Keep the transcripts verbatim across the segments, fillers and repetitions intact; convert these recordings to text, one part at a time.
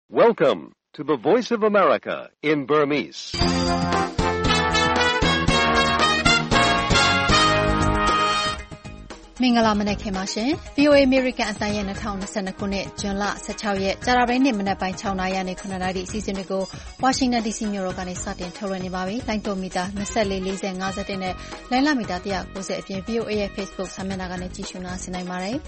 Welcome to the Voice of America in Burmese. ။မင်္ဂလာမနက်ခင်းပါရှင်။ဗွီအိုအေ American အသံရဲ့၂၀၂၂ခုနှစ်ဇွန်လ၁၆ရက်ကြာသပတေးနေ့မနက်ပိုင်း၆နာရီနဲ့ခုနှစ်နာရီအစီအစဉ်တွေကို Washington ဒီ စီ မြို့တော်ကနေစတင်ထုတ်လွှင့်နေပါပြီ။လိုင်းတိုမီတာ၂၄ ၄၀ ၅၁နဲ့လိုင်းလမီတာ၁၉၀အပြင် ဗွီအိုအေ ရဲ့ Facebook စာမျက်နှာကနေကြည့်ရှုနားဆင်နိုင်ပါတယ်။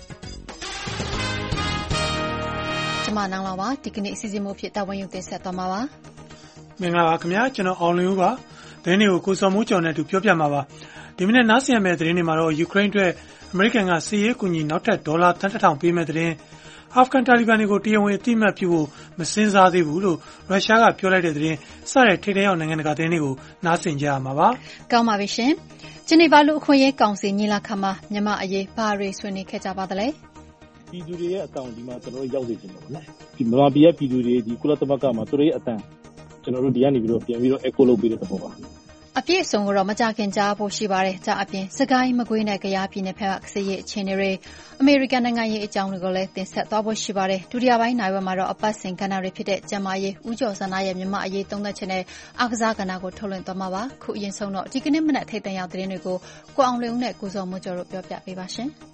ကျွန်မနောင်လာပါဒီကနေ့အစီအစဉ်မျိုးဖြစ်တာဝန်ယူတင်ဆက်သွားမှာပါ။မင်္ဂလာပါခင်ဗျာကျွန်တော်အောင်လင်းဦးပါ။သတင်းတွေကိုကိုစော်မိုးကျော်နဲ့အတူပြောပြမှာပါ။ဒီမနေ့နားဆင်ရမယ့်သတင်းတွေမှာတော့ယူကရိန်းအတွက်အမေရိကန်ကစစ်ရေးအကူအညီနောက်ထပ်ဒေါ်လာသန်းတစ်ထောင်ပေးမဲ့သတင်းအာဖဂန်တာလီဘန်တွေကိုတရားဝင်အသိအမှတ်ပြုဖို့မစင်စားသေးဘူးလို့ရုရှားကပြောလိုက်တဲ့သတင်းစတဲ့ထိပ်တန်းရောက်နိုင်ငံတကာသတင်းတွေကိုနားဆင်ကြရမှာပါ။ကောင်းပါပြီရှင်။ဂျနီဗာလူအခွင့်အရေးကောင်စီညီလာခံမှာမြန်မာအရေးဘာတွေဆွေးနွေးခဲ့ကြပါသလဲ။ပြည်သူတွေရဲ့အကောင့်ဒီမှာကျွန်တော်တို့ရောက်စေချင်တယ်ပေါ့နော်။ဒီမြန်မာပြည်ရဲ့ပြည်သူတွေဒီကုလသမဂ္ဂမှာသူတို့ရဲ့အတန်ကျွန်တော်တို့ဒီကနေပြီးတော့ပြန်ပြီးတော့ echo လုပ်ပေးတဲ့သဘောပါ။အပြည့်အစုံကတော့မကြခင်ကြားဖို့ရှိပါတယ်။ကြအပြင်စကိုင်းမကွေးနဲ့ကယားပြည်နယ်ဖက်ကစစ်ရေးအခြေအနေတွေအမေရိကန်နိုင်ငံရေးအကြောင်းတွေကိုလည်းတင်ဆက်သွားဖို့ရှိပါတယ်။ဒုတိယပိုင်းနိုင်ဝက်မှာတော့အပတ်စဉ်ကဏ္ဍတွေဖြစ်တဲ့ကျန်းမာရေးဦးကျော်စန္ဒရဲ့မြန်မာအရေးသုံးသက်ချက်နဲ့အားကစားကဏ္ဍကိုထုတ်လွှင့်သွားမှာပါ။ခုအရင်ဆုံးတော့ဒီကနေ့မနက်ထိပ်တန်းရောက်သတင်းတွေကိုကိုအောင်လင်းဦးနဲ့ကိုစောမိုးကျော်တို့ပြောပြပေးပါရှင်။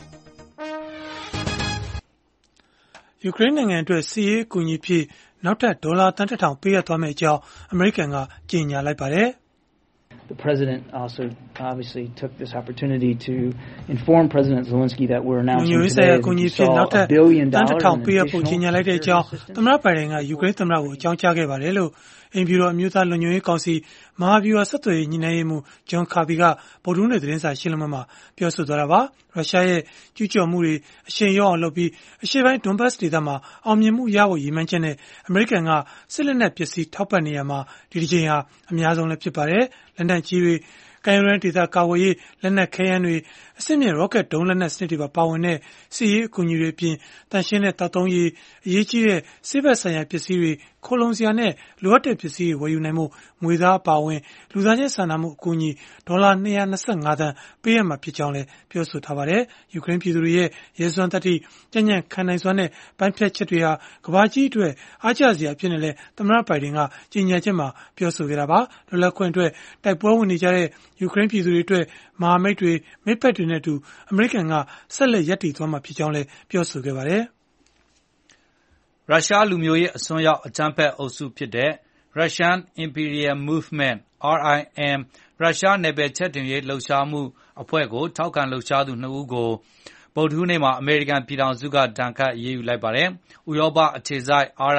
ယူကရိန်းနိုင်ငံအတွက်စစ်ရေးအကူအညီဖြင့်နောက်ထပ်ဒေါ်လာသန်းတစ်ထောင်ပေးရသွားမယ့်အကြောင်းအမေရိကန်ကကြေညာလိုက်ပါတယ်။ The president also obviously took this opportunity to inform President Zelensky that we're announcing today that we saw a billion dollars in additional assistance. သမ္မတဘိုင်ဒန်ကယူကရိန်းသမ္မတကိုအကြောင်းကြားခဲ့ပါတယ်လို့အင်ဖြူတော်အမျိုးသားလုံခြုံရေးကောင်စီမဟာဗျူဟာဆက်သွယ်ရေးညှိနှိုင်းရေးမှူးဂျွန်ကာဘီကဗုဒ္ဓဟူးနေ့သတင်းစာရှင်းလင်းပွဲမှာပြောဆိုသွားတာပါရုရှားရဲ့ကျူးကျော်မှုတွေအရှိန်လျော့အောင်လုပ်ပြီးအရှေ့ပိုင်းဒွန်ဘတ်စ်ဒေသမှာအောင်မြင်မှုရဖို့ရည်မှန်းချက်နဲ့အမေရိကန်ကစစ်လက်နက်ပစ္စည်းထောက်ပံ့နေရမှာဒီတစ်ချိန်ဟာအများဆုံးလည်းဖြစ်ပါတယ်လက်နက်ကြီးတွေကင်ရိုရန်ဒေသကာဝေးရေးလက်နက်ခဲယမ်းတွေအစစ်မြင့်ရော့ကက်ဒုံးလက်နက်စနစ်တွေပါပါဝင်တဲ့စစ်ရေးအကူအညီတွေအပြင်တန်ရှင်းတဲ့တောက်သုံးရေးအရေးကြီးတဲ့စစ်ဘက်ဆိုင်ရာပစ္စည်းတွေခိုလုံစရာနဲ့လိုအပ်တဲ့ပစ္စည်းတွေဝယ်ယူနိုင်မှုငွေသားပါဝင်လူသားချင်းစာနာမှုအကူအညီဒေါ်လာ၂၂၅သန်းပေးရမှာဖြစ်ကြောင်းလည်းပြောဆိုထားပါတယ်ယူကရိန်းပြည်သူတွေရဲ့ရဲစွမ်းသတ္တိကြံ့ကြံ့ခံနိုင်စွမ်းနဲ့ပိုင်းဖြတ်ချက်တွေဟာကမ္ဘာကြီးအတွက်အားကျစရာဖြစ်နေလဲသမ္မတဘိုင်ဒန်ကကြေညာချက်မှာပြောဆိုခဲ့တာပါလွတ်လပ်ခွင့်အတွက်တိုက်ပွဲဝင်နေကြတဲ့ယူကရိန်းပြည်သူတွေအတွက်မဟာမိတ်တွေမိတ်ဖက်တွေနဲ့အတူအမေရိကန်ကဆက်လက်ရပ်တည်သွားမှာဖြစ်ကြောင်းလည်းပြောဆိုခဲ့ပါတယ်။ရုရှားလူမျိုးရေးအစွန်းရောက်အကြမ်းဖက်အုပ်စုဖြစ်တဲ့ Russian Imperial Movement R I M ရုရှားနယ်ပယ်ချဲ့ထွင်ရေးလှုပ်ရှားမှုအဖွဲ့ကိုထောက်ခံလှုပ်ရှားသူနှစ်ဦးကိုဗုဒ္ဓဟူးနေ့မှာအမေရိကန်ပြည်ထောင်စုကဒဏ်ခတ်အရေးယူလိုက်ပါတယ်။ဥရောပအခြေစိုက်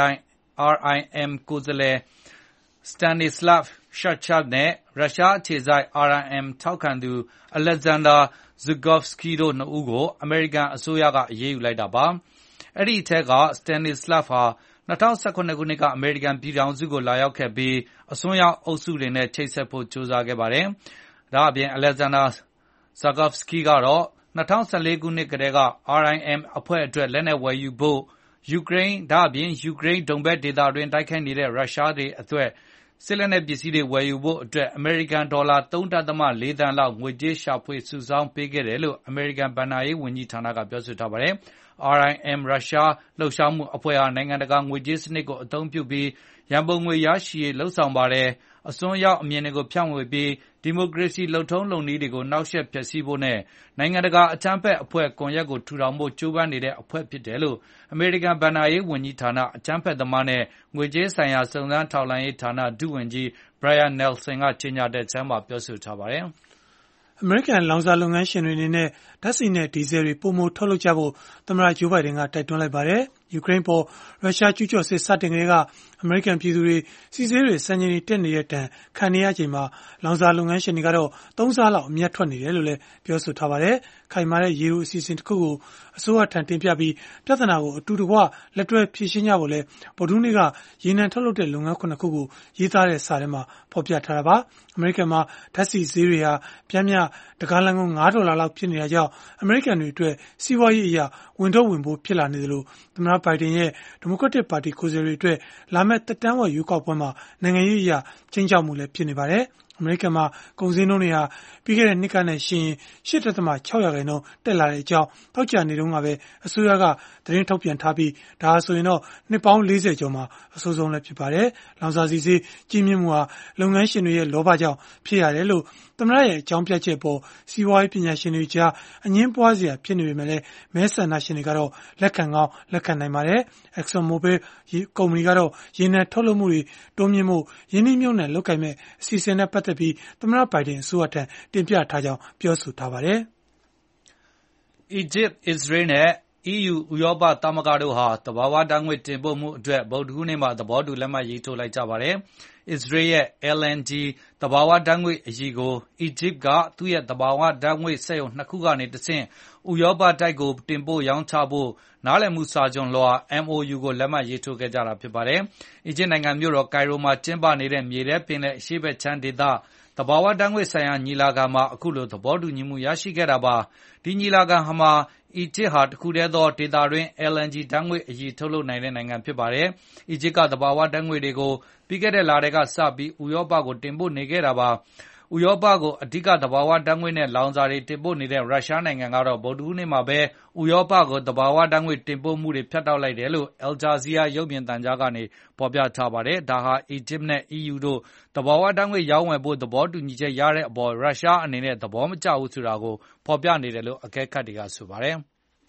R I M ကိုယ်စားလှယ် Stanislav Shevchuk နဲ့ရုရှားအခြေစိုက် R I M ထောက်ခံသူ Alexander Zhugovsky တို့နှစ်ဦးကိုအမေရိကန်အစိုးရကအရေးယူလိုက်တာပါ။အဲ့ဒီအထက်က Stanislav ဟာ၂၀၁၇ခုနှစ်ကအမေရိကန်ပြည်ထောင်စုကိုလာရောက်ခဲ့ပြီးအစွန်းရောက်အုပ်စုတွေနဲ့ချိတ်ဆက်ဖို့ကြိုးစားခဲ့ပါတယ်။ဒါအပြင် Alexander Zhugovsky ကတော့၂၀၁၄ခုနှစ်ကတည်းက R I M အဖွဲ့အတွက်လက်နက်ဝယ်ယူဖို့ယူကရိန်းဒါအပြင်ယူကရိန်းဒုံဘက်ဒေသတွင်တိုက်ခိုက်နေတဲ့ရုရှားတွေအတွက်စစ်လက်နက်ပစ္စည်းတွေဝယ်ယူဖို့အတွက်အမေရိကန်ဒေါ်လာ၃.၄သန်းလောက်ငွေကြေးရှာဖွေစုဆောင်းပေးခဲ့တယ်လို့အမေရိကန်ဘဏ္ဍာရေးဝန်ကြီးဌာနကပြောဆိုထားပါတယ်။ R I M ရုရှားလှုပ်ရှားမှုအဖွဲ့ဟာနိုင်ငံတကာငွေကြေးစနစ်ကိုအသုံးပြုပြီးရန်ပုံငွေရရှိရေးလှုံ့ဆော်ပါတယ်။အစွန်းရောက်အမြင်တွေကိုဖြန့်ဝေပြီးဒီမိုကရေစီလုပ်ထုံးလုပ်နည်းတွေကိုနှောက်ယှက်ဖျက်ဆီးဖို့နဲ့နိုင်ငံတကာအကြမ်းဖက်အဖွဲ့ကွန်ရက်ကိုထူထောင်ဖို့ကြိုးပမ်းနေတဲ့အဖွဲ့ဖြစ်တယ်လို့အမေရိကန်ဘဏ္ဍာရေးဝန်ကြီးဌာနအကြမ်းဖက်သမားနဲ့ငွေကြေးဆိုင်ရာစုံစမ်းထောက်လှမ်းရေးဌာနဒုဝန်ကြီး Brian Nelson ကကြေညာတဲ့ကျမ်းမှာပြောဆိုထားပါတယ်။အမေရိကန်လောင်စာလုပ်ငန်းရှင်တွေအနေနဲ့ဓာတ်ဆီနဲ့ဒီဇယ်တွေပုံမထုတ်လုပ်ကြဖို့သမ္မတဂျိုးဘိုင်ဒန်ကတိုက်တွန်းလိုက်ပါတယ်။ယူကရိန်းပေါ်ရုရှားကျူးကျော်စစ်စတင်ကတည်းကအမေရိကန်ပြည်သူတွေစီးစည်းတွေစံချိန်တွေတက်နေတဲ့တန်ခံနေရချိန်မှာလောင်စာလုပ်ငန်းရှင်တွေကတော့သုံးစားလောက်အမြတ်ထွက်နေတယ်လို့လည်းပြောဆိုထားပါတယ်။ခိုင်မာတဲ့ရေလိုအစီအစဉ်တစ်ခုကိုအစိုးရထံတင်ပြပြီးပြဿနာကိုအတူတကွလက်တွဲဖြေရှင်းကြဖို့လဲဗုဒ္ဓဟူးနေ့ကရေနံထုတ်လုပ်တဲ့လုပ်ငန်းခုနှစ်ခုကိုရေးသားတဲ့စာထဲမှာဖော်ပြထားတာပါ။အမေရိကန်မှာဓာတ်ဆီဈေးတွေဟာပြင်းပြတကားလန်ကို၅ဒေါ်လာလောက်ဖြစ်နေတာကြောင့်အမေရိကန်တွေအတွက်စီးပွားရေးအရာဝင်တော့ဝင်ဖို့ဖြစ်လာနေသလိုသမ္မတဘိုင်ဒန်ရဲ့ဒီမိုကရက်တစ်ပါတီကိုယ်စားလှယ်တွေအတွက်လာမယ့်သက်တမ်းဝက်ရွေးကောက်ပွဲမှာနိုင်ငံရေးအရာချင်းချောက်မှုလည်းဖြစ်နေပါတယ်။အမေရိကန်မှာကုန်စည်နှုန်းတွေဟာပြီးခဲ့တဲ့နှစ်ကနဲ့ယှဉ်ရင် ရှစ် ဒသမ ခြောက် ရာခိုင်နှုန်းတက်လာတဲ့အကြောင်းသောကြာနေ့တုန်းကပဲအစိုးရကသတင်းထုတ်ပြန်ထားပြီးဒါဟာဆိုရင်တော့နှစ်ပေါင်းလေးဆယ်ကျော်မှာအဆိုးဆုံးလည်းဖြစ်ပါတယ်။လောင်စာဆီဈေးကြီးမြင့်မှုဟာလုပ်ငန်းရှင်တွေရဲ့လောဘကြောင့်ဖြစ်ရတယ်လို့သမ္မတရဲ့အကြောင်းပြချက်ပေါ်စီးပွားရေးပညာရှင်တွေကြားအငင်းပွားစရာဖြစ်နေပေမဲ့လည်းမဲဆန္ဒရှင်တွေကတော့လက်ခံကောင်းလက်ခံနိုင်ပါတယ်။ Exxon Mobil ကုမ္ပဏီကတော့ရေနံထုတ်လုပ်မှုတွေတိုးမြင့်မှုရင်းနှီးမြှုပ်နှံလုပ်ကိုင်မဲ့အစီအစဉ်နဲ့ပတ်သက်ပြီးသမ္မတဘိုင်ဒန်အစိုးရထံတင်ပြထားကြောင်းပြောဆိုထားပါတယ်။ အီဂျစ်၊အစ္စရေးနဲ့ အီးယူဥရောပသမဂ္ဂတို့ဟာသဘာဝဓာတ်ငွေ့တင်ပို့မှုအတွက်ဗုဒ္ဓဟူးနေ့မှာသဘောတူလက်မှတ်ရေးထိုးလိုက်ကြပါတယ်။ အစ္စရေးရဲ့ အယ်လ်အန်ဂျီ သဘာဝဓာတ်ငွေ့အရည်ကိုအီဂျစ်ကသူ့ရဲ့သဘာဝဓာတ်ငွေ့စက်ရုံနှစ်ခုကနေတဆင့်ဥရောပတိုက်ကိုတင်ပို့ရောင်းချဖို့နားလည်မှုစာချွန်လွှာ အမ် အို ယူ ကိုလက်မှတ်ရေးထိုးခဲ့ကြတာဖြစ်ပါတယ်။ အီဂျစ်နိုင်ငံမြို့တော်ကိုင်ရိုမှာကျင်းပနေတဲ့မြေထဲပင်လယ်အရှေ့ဘက်ခြမ်းဒေသသဘာဝဓာတ်ငွေ့ဆိုင်ရာညီလာခံမှာအခုလိုသဘောတူညီမှုရရှိခဲ့တာပါ။ ဒီညီလာခံမှာအီဂျစ်ဟာတခုတည်းသောဒေသတွင်း အယ်လ်အန်ဂျီ ဓာတ်ငွေ့အရည်ထုတ်လုပ်နိုင်တဲ့နိုင်ငံဖြစ်ပါတယ်။ အီဂျစ်ကသဘာဝဓာတ်ငွေ့တွေကိုပြီးခဲ့တဲ့လထဲကစပြီးဥရောပကိုတင်ပို့နေခဲ့တာပါ။ ဥရောပကိုအဓိကသဘာဝဓာတ်ငွေ့နဲ့လောင်စာတွေတင်ပို့နေတဲ့ရုရှားနိုင်ငံကတော့ဗုဒ္ဓဟူးနေ့မှာပဲဥရောပကိုသဘာဝဓာတ်ငွေ့တင်ပို့မှုတွေဖြတ်တောက်လိုက်တယ်လို့ အယ်ဂျာဇီးယားရုပ်မြင်သံကြားကနေဖေါ်ပြထားပါတယ်။ ဒါဟာအီဂျစ်နဲ့အီးယူတို့သဘာဝဓာတ်ငွေ့ရောင်းဝယ်ဖို့သဘောတူညီချက်ရတဲ့အပေါ်ရုရှားအနေနဲ့သဘောမကျဘူးဆိုတာကိုဖေါ်ပြနေတယ်လို့အကဲခတ်တွေကဆိုပါတယ်။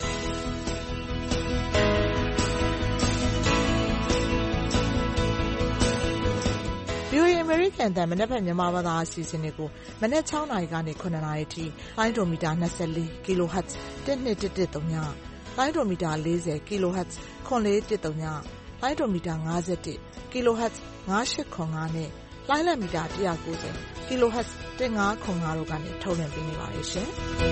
VOA အမေရိကန်အသံမနက်ဖြန်မြန်မာဘာသာအစီအစဉ်တွေကိုမနက် ၆ နာရီကနေ ၇ နာရီအထိလိုင်းဒိုမီတာ၂၄ kHz ၁၂၁၁၀လိုင်းဒိုမီတာ၄၀ kHz ၇၄၁၀လိုင်းဒိုမီတာ၅၁ kHz ၅၈၇၅နဲ့လိုင်းလတ်မီတာ၁၉၀ kHz ၁၅၇၅တို့ကနေထုတ်လွှင့်ပေးနေပါတယ်ရှင်။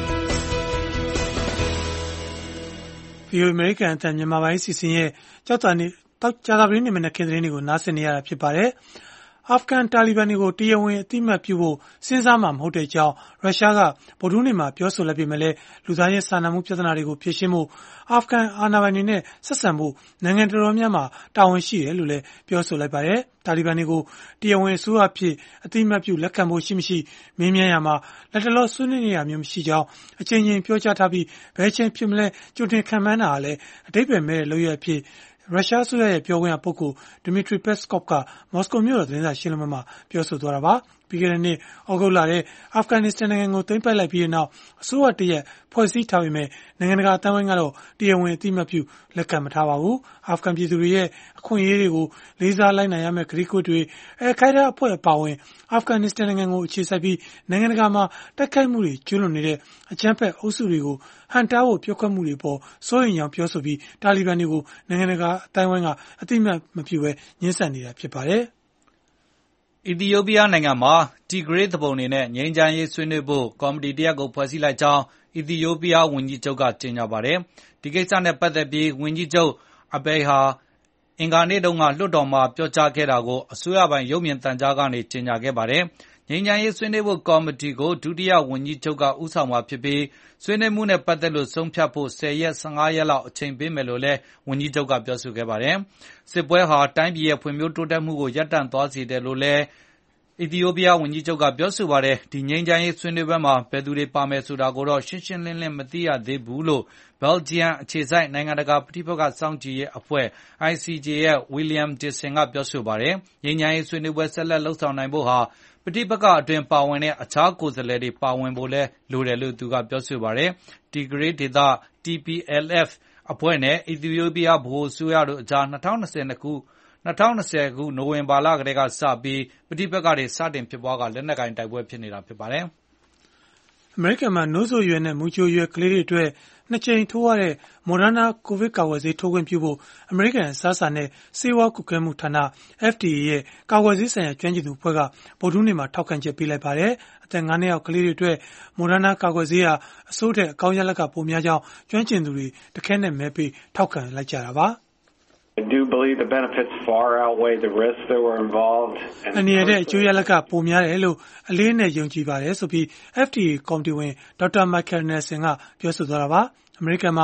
VOA အမေရိကန်အသံမြန်မာပိုင်းအစီအစဉ်ရဲ့ကြောက်တာနေတောက်ကြတာပရင်းနေမနက်ခင်းသတင်းတွေကိုနားဆင်နေရတာဖြစ်ပါတယ်။ အာဖဂန်တာလီဘန်တွေကိုတရားဝင်အသိအမှတ်ပြုဖို့စဉ်းစားမှာမဟုတ်တဲ့အကြောင်းရုရှားကဗုဒ္ဓဟူးနေ့မှာပြောဆိုလိုက်ပေမဲ့လည်းလူသားချင်းစာနာမှုပြဿနာတွေကိုဖြေရှင်းဖို့အာဖဂန်အာဏာပိုင်တွေနဲ့ဆက်ဆံဖို့နိုင်ငံတော်တော်များများတာဝန်ရှိတယ်လို့လည်းပြောဆိုလိုက်ပါတယ်။တာလီဘန်တွေကိုတရားဝင်အစိုးရအဖြစ်အသိအမှတ်ပြုလက်ခံဖို့ရှိမရှိမေးမြန်းရမှာလက်တလောဆွေးနွေးနေတာမျိုးမရှိကြောင်းအကြိမ်ကြိမ်ပြောကြားထားပြီးဘယ်ချိန်ဖြစ်မလဲကြိုတင်ခံမှန်းတာဟာလည်းအဓိပ္ပာယ်မဲ့တဲ့လုပ်ရအဖြစ်ရုရှားအစိုးရရဲ့ပြောခွင့်ရပုဂ္ဂိုလ် Dmitry Peskov ကမော်စကိုမြို့တော်သတင်းစာရှင်းလင်းပွဲမှာပြောဆိုသွားတာပါ။ပြီးခဲ့တဲ့နှစ်ဩဂုတ်လထဲအာဖဂန်နစ္စတန်နိုင်ငံကိုသိမ်းပိုက်လိုက်ပြီးတဲ့နောက်အစိုးရတရက်ဖွဲ့စည်းထားပေမဲ့နိုင်ငံတကာအသံဝိုင်းကတော့တရားဝင်အသိအမှတ်ပြုလက်ခံမထားပါဘူး။အာဖဂန်ပြည်သူတွေရဲ့အခွင့်အရေးတွေကိုလေးစားလိုက်နာရမယ့်ကတိကဝတ်တွေအယ်ခိုင်ဒါအဖွဲ့အပါအဝင်အာဖဂန်နစ္စတန်နိုင်ငံကိုအခြေစိုက်ပြီးနိုင်ငံတကာမှာတိုက်ခိုက်မှုတွေကျူးလွန်နေတဲ့အကြမ်းဖက်အုပ်စုတွေကိုဟန်တားဖို့ပြောခွင့်မှုတွေပေါ်စိုးရိမ်ကြောင်းပြောဆိုပြီးတာလီဘန်တွေကိုနိုင်ငံတကာအသံဝိုင်းကအသိအမှတ်မပြုဘဲညှင်းဆန်နေတာဖြစ်ပါတယ်။အီသီယိုးပီးယားနိုင်ငံမှာတီဂရေးသူပုန်တွေနဲ့ငြိမ်းချမ်းရေးဆွေးနွေးဖို့ကော်မတီတရပ်ကိုဖွဲ့စည်းလိုက်ကြောင်းအီသီယိုးပီးယားဝန်ကြီးချုပ်ကကြေညာပါတယ်။ဒီကိစ္စနဲ့ပတ်သက်ပြီးဝန်ကြီးချုပ်အဘိုင်ဟာအင်္ဂါနေ့တုန်းကလွှတ်တော်မှာပြောကြားခဲ့တာကိုအစိုးရပိုင်ရုပ်မြင်သံကြားကနေကြေညာခဲ့ပါတယ်။ငြိမ်းချမ်းရေးဆွေးနွေးဖို့ကော်မတီကိုဒုတိယဝန်ကြီးချုပ်ကဦးဆောင်မှာဖြစ်ပြီးဆွေးနွေးမှုနဲ့ပတ်သက်လို့ဆုံးဖြတ်ဖို့ဆယ်ရက်ဆယ့်ငါးရက်လောက်အချိန်ပေးမယ်လို့လည်းဝန်ကြီးချုပ်ကပြောဆိုခဲ့ပါတယ်။စစ်ပွဲဟာတိုင်းပြည်ရဲ့ဖွံ့ဖြိုးတိုးတက်မှုကိုရပ်တန့်သွားစေတယ်လို့လည်းအီသီယိုးပီးယားဝန်ကြီးချုပ်ကပြောဆိုပါတယ်။ဒီငြိမ်းချမ်းရေးဆွေးနွေးပွဲမှာဘယ်သူတွေပါမယ်ဆိုတာကိုတော့ရှင်းရှင်းလင်းလင်းမသိရသေးဘူးလို့ဘယ်လ်ဂျီယံအခြေစိုက်နိုင်ငံတကာပဋိပက္ခစောင့်ကြည့်ရေးအဖွဲ့ အိုင်စီဂျေ ရဲ့ William Dixon ကပြောဆိုပါတယ်။ငြိမ်းချမ်းရေးဆွေးနွေးပွဲဆက်လက်လုပ်ဆောင်နိုင်ဖို့ဟာပဋိပက္ခအတွင်းပါဝင်တဲ့အခြားကိုယ်စားလှယ်တွေပါဝင်ဖို့လည်းလိုတယ်လို့သူကပြောဆိုပါတယ်။ တီဂရေးဒေသ တီ ပီ အယ်လ် အက်ဖ် အဖွဲ့နဲ့အီသီယိုးပီးယားဗဟိုအစိုးရတို့အကြား၂၀၂၀ နိုဝင်ဘာလကတည်းကစပြီးပဋိပက္ခတွေစတင်ဖြစ်ပွားကာလက်နက်ကိုင်တိုက်ပွဲဖြစ်နေတာဖြစ်ပါတယ်။အမေရိကန်မှာနို့စိုရွယ်နဲ့မူကြိုရွယ်ကလေးတွေအတွက်နှစ်ကြိမ်ထိုးရတဲ့ Moderna ကိုဗစ်ကာကွယ်ဆေးထိုးခွင့်ပြုဖို့အမေရိကန်အစားအစာနဲ့ဆေးဝါးကွပ်ကဲမှုဌာန အက်ဖ် ဒီ အေ ရဲ့ကာကွယ်ဆေးဆိုင်ရာကျွမ်းကျင်သူအဖွဲ့ကဗုဒ္ဓဟူးနေ့မှာထောက်ခံချက်ပေးလိုက်ပါတယ်။အသက်ငါးနှစ်အောက်ကလေးတွေအတွက် Moderna ကာကွယ်ဆေးဟာအဆိုးထက်အကောင်းရလဒ်ကပိုများကြောင်းကျွမ်းကျင်သူတွေတခဲနက်မဲပေးထောက်ခံလိုက်ကြတာပါ။ I do believe the benefits far outweigh the risks that were involved. အနည်းငယ်တဲ့အကျိုးရလဒ်ကပိုများတယ်လို့အလေးအနက်ယုံကြည်ပါတယ်ဆိုပြီး အက်ဖ် ဒီ အေ ကော်မတီဝင်ဒေါက်တာ Michael Nelson ကပြောဆိုသွားတာပါ။အမေရိကန်မှာ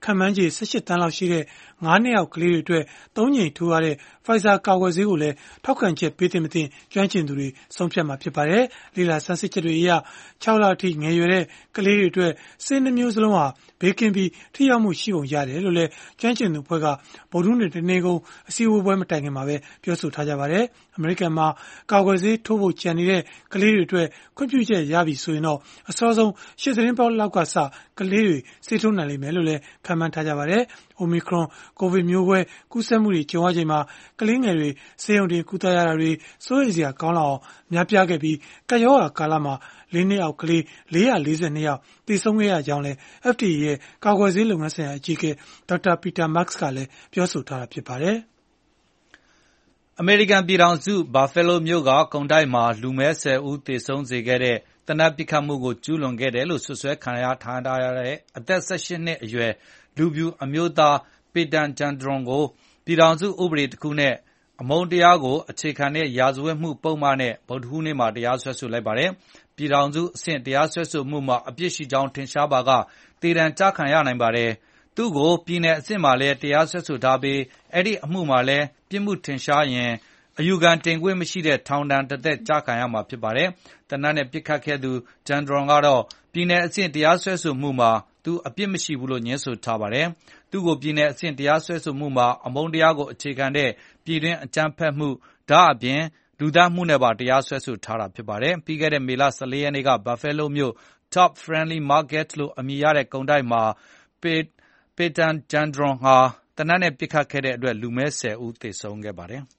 ခန့်မှန်းခြေ၁၈တန်းလောက်ရှိတဲ့ငါးနှစ်အောက်ကလေးတွေအတွက်သုံးကြိမ်ထိုးရတဲ့ Pfizer ကာကွယ်ဆေးကိုလည်းထောက်ခံချက်ပေးသင့်မသင့်ကျွမ်းကျင်သူတွေဆုံးဖြတ်မှာဖြစ်ပါတယ်။လေ့လာဆန်းစစ်ချက်တွေအရခြောက်လအထိငယ်ရွယ်တဲ့ကလေးတွေအတွက်ဆေးနှမျိုးစလုံးဟာဘေးကင်းပြီးထိရောက်မှုရှိပုံရတယ်လို့လည်းကျွမ်းကျင်သူအဖွဲ့ကဗုဒ္ဓဟူးနေ့တနေ့ကုန်အစည်းအဝေးပွဲမတိုင်ခင်မှာပဲပြောဆိုထားကြပါတယ်။အမေရိကန်မှာကာကွယ်ဆေးထိုးဖို့ကြံနေတဲ့ကလေးတွေအတွက်ခွင့်ပြုချက်ရပြီဆိုရင်တော့အစောဆုံးရှစ်သတင်းပေါက်လောက်ကစကလေးတွေဆေးထိုးနိုင်လိမ့်မယ်လို့လည်းခန့်မှန်းထားကြပါတယ်။ Omicron ကိုဗစ်မျိုးကွဲကူးစက်မှုတွေကြုံရချိန်မှာကလေးငယ်တွေဆေးရုံတင်ကုသရတာတွေစိုးရိမ်စရာကောင်းလောက်အောင်များပြားခဲ့ပြီးကပ်ရောဂါကာလမှာလေးနှစ်အောက်ကလေးလေးရာလေးဆယ်နှစ်ယောက်သေဆုံးခဲ့ရကြောင်းလည်း F D A ရဲ့ကာကွယ်ဆေးလုပ်ငန်းဆိုင်ရာအကြီးအကဲဒေါက်တာပီတာမတ်စ်ကလည်းပြောဆိုထားတာဖြစ်ပါတယ်။အမေရိကန်ပြည်ထောင်စုဘာဖဲလိုမြို့ကကုန်တိုက်မှာလူမဲဆယ်ဦးသေဆုံးစေခဲ့တဲ့သေနတ်ပစ်ခတ်မှုကိုကျူးလွန်ခဲ့တယ်လို့ဆွဆွဲခံရထားတဲ့အသက်၁၈နှစ်အရွယ်လူပြူအမျိုးသားပေတန်ဂျန်ဒရွန်ကိုပြည်ထောင်စုဥပဒေတစ်ခုနဲ့အမုန်းတရားကိုအခြေခံတဲ့ရာဇဝတ်မှုပုံမှန်နဲ့ဗုဒ္ဓဟူးနေ့မှာတရားစွဲဆိုလိုက်ပါတယ်။ပြည်ထောင်စုအဆင့်တရားစွဲဆိုမှုမှာအပြစ်ရှိကြောင်းထင်ရှားပါကသေဒဏ်ကျခံရနိုင်ပါတယ်။သူ့ကိုပြည်내အဆင့်မှာလည်းတရားစွဲဆိုထားပြီးအဲ့ဒီအမှုမှာလည်းပြစ်မှုထင်ရှားရင်အယူခံတင်ခွင့်မရှိတဲ့ထောင်ဒဏ်တစ်သက်ကျခံရမှာဖြစ်ပါတယ်။သေနတ်နဲ့ပစ်ခတ်ခဲ့သူဂျန်ဒရွန်ကတော့ပြည်내အဆင့်တရားစွဲဆိုမှုမှာသူအပြစ်မရှိဘူးလို့ညင်းဆိုထားပါတယ်။သူ့ကိုပြည်내အဆင့်တရားစွဲဆိုမှုမှာအမုန်းတရားကိုအခြေခံတဲ့ပြည်တွင်းအကြမ်းဖက်မှုဒါအပြင်လူသတ်မှုနဲ့ပါတရားစွဲဆိုထားတာဖြစ်ပါတယ်။ပြီးခဲ့တဲ့မေလ၁၄ရက်နေ့ကဘာဖဲလိုမြို့ Top Friendly Market လို့အမည်ရတဲ့ကုန်တိုက်မှာပေတန်ဂျန်ဒရွန်ဟာသေနတ်နဲ့ပစ်ခတ်ခဲ့တဲ့အတွက်လူမဲဆယ်ဦးသေဆုံးခဲ့ပါတယ်။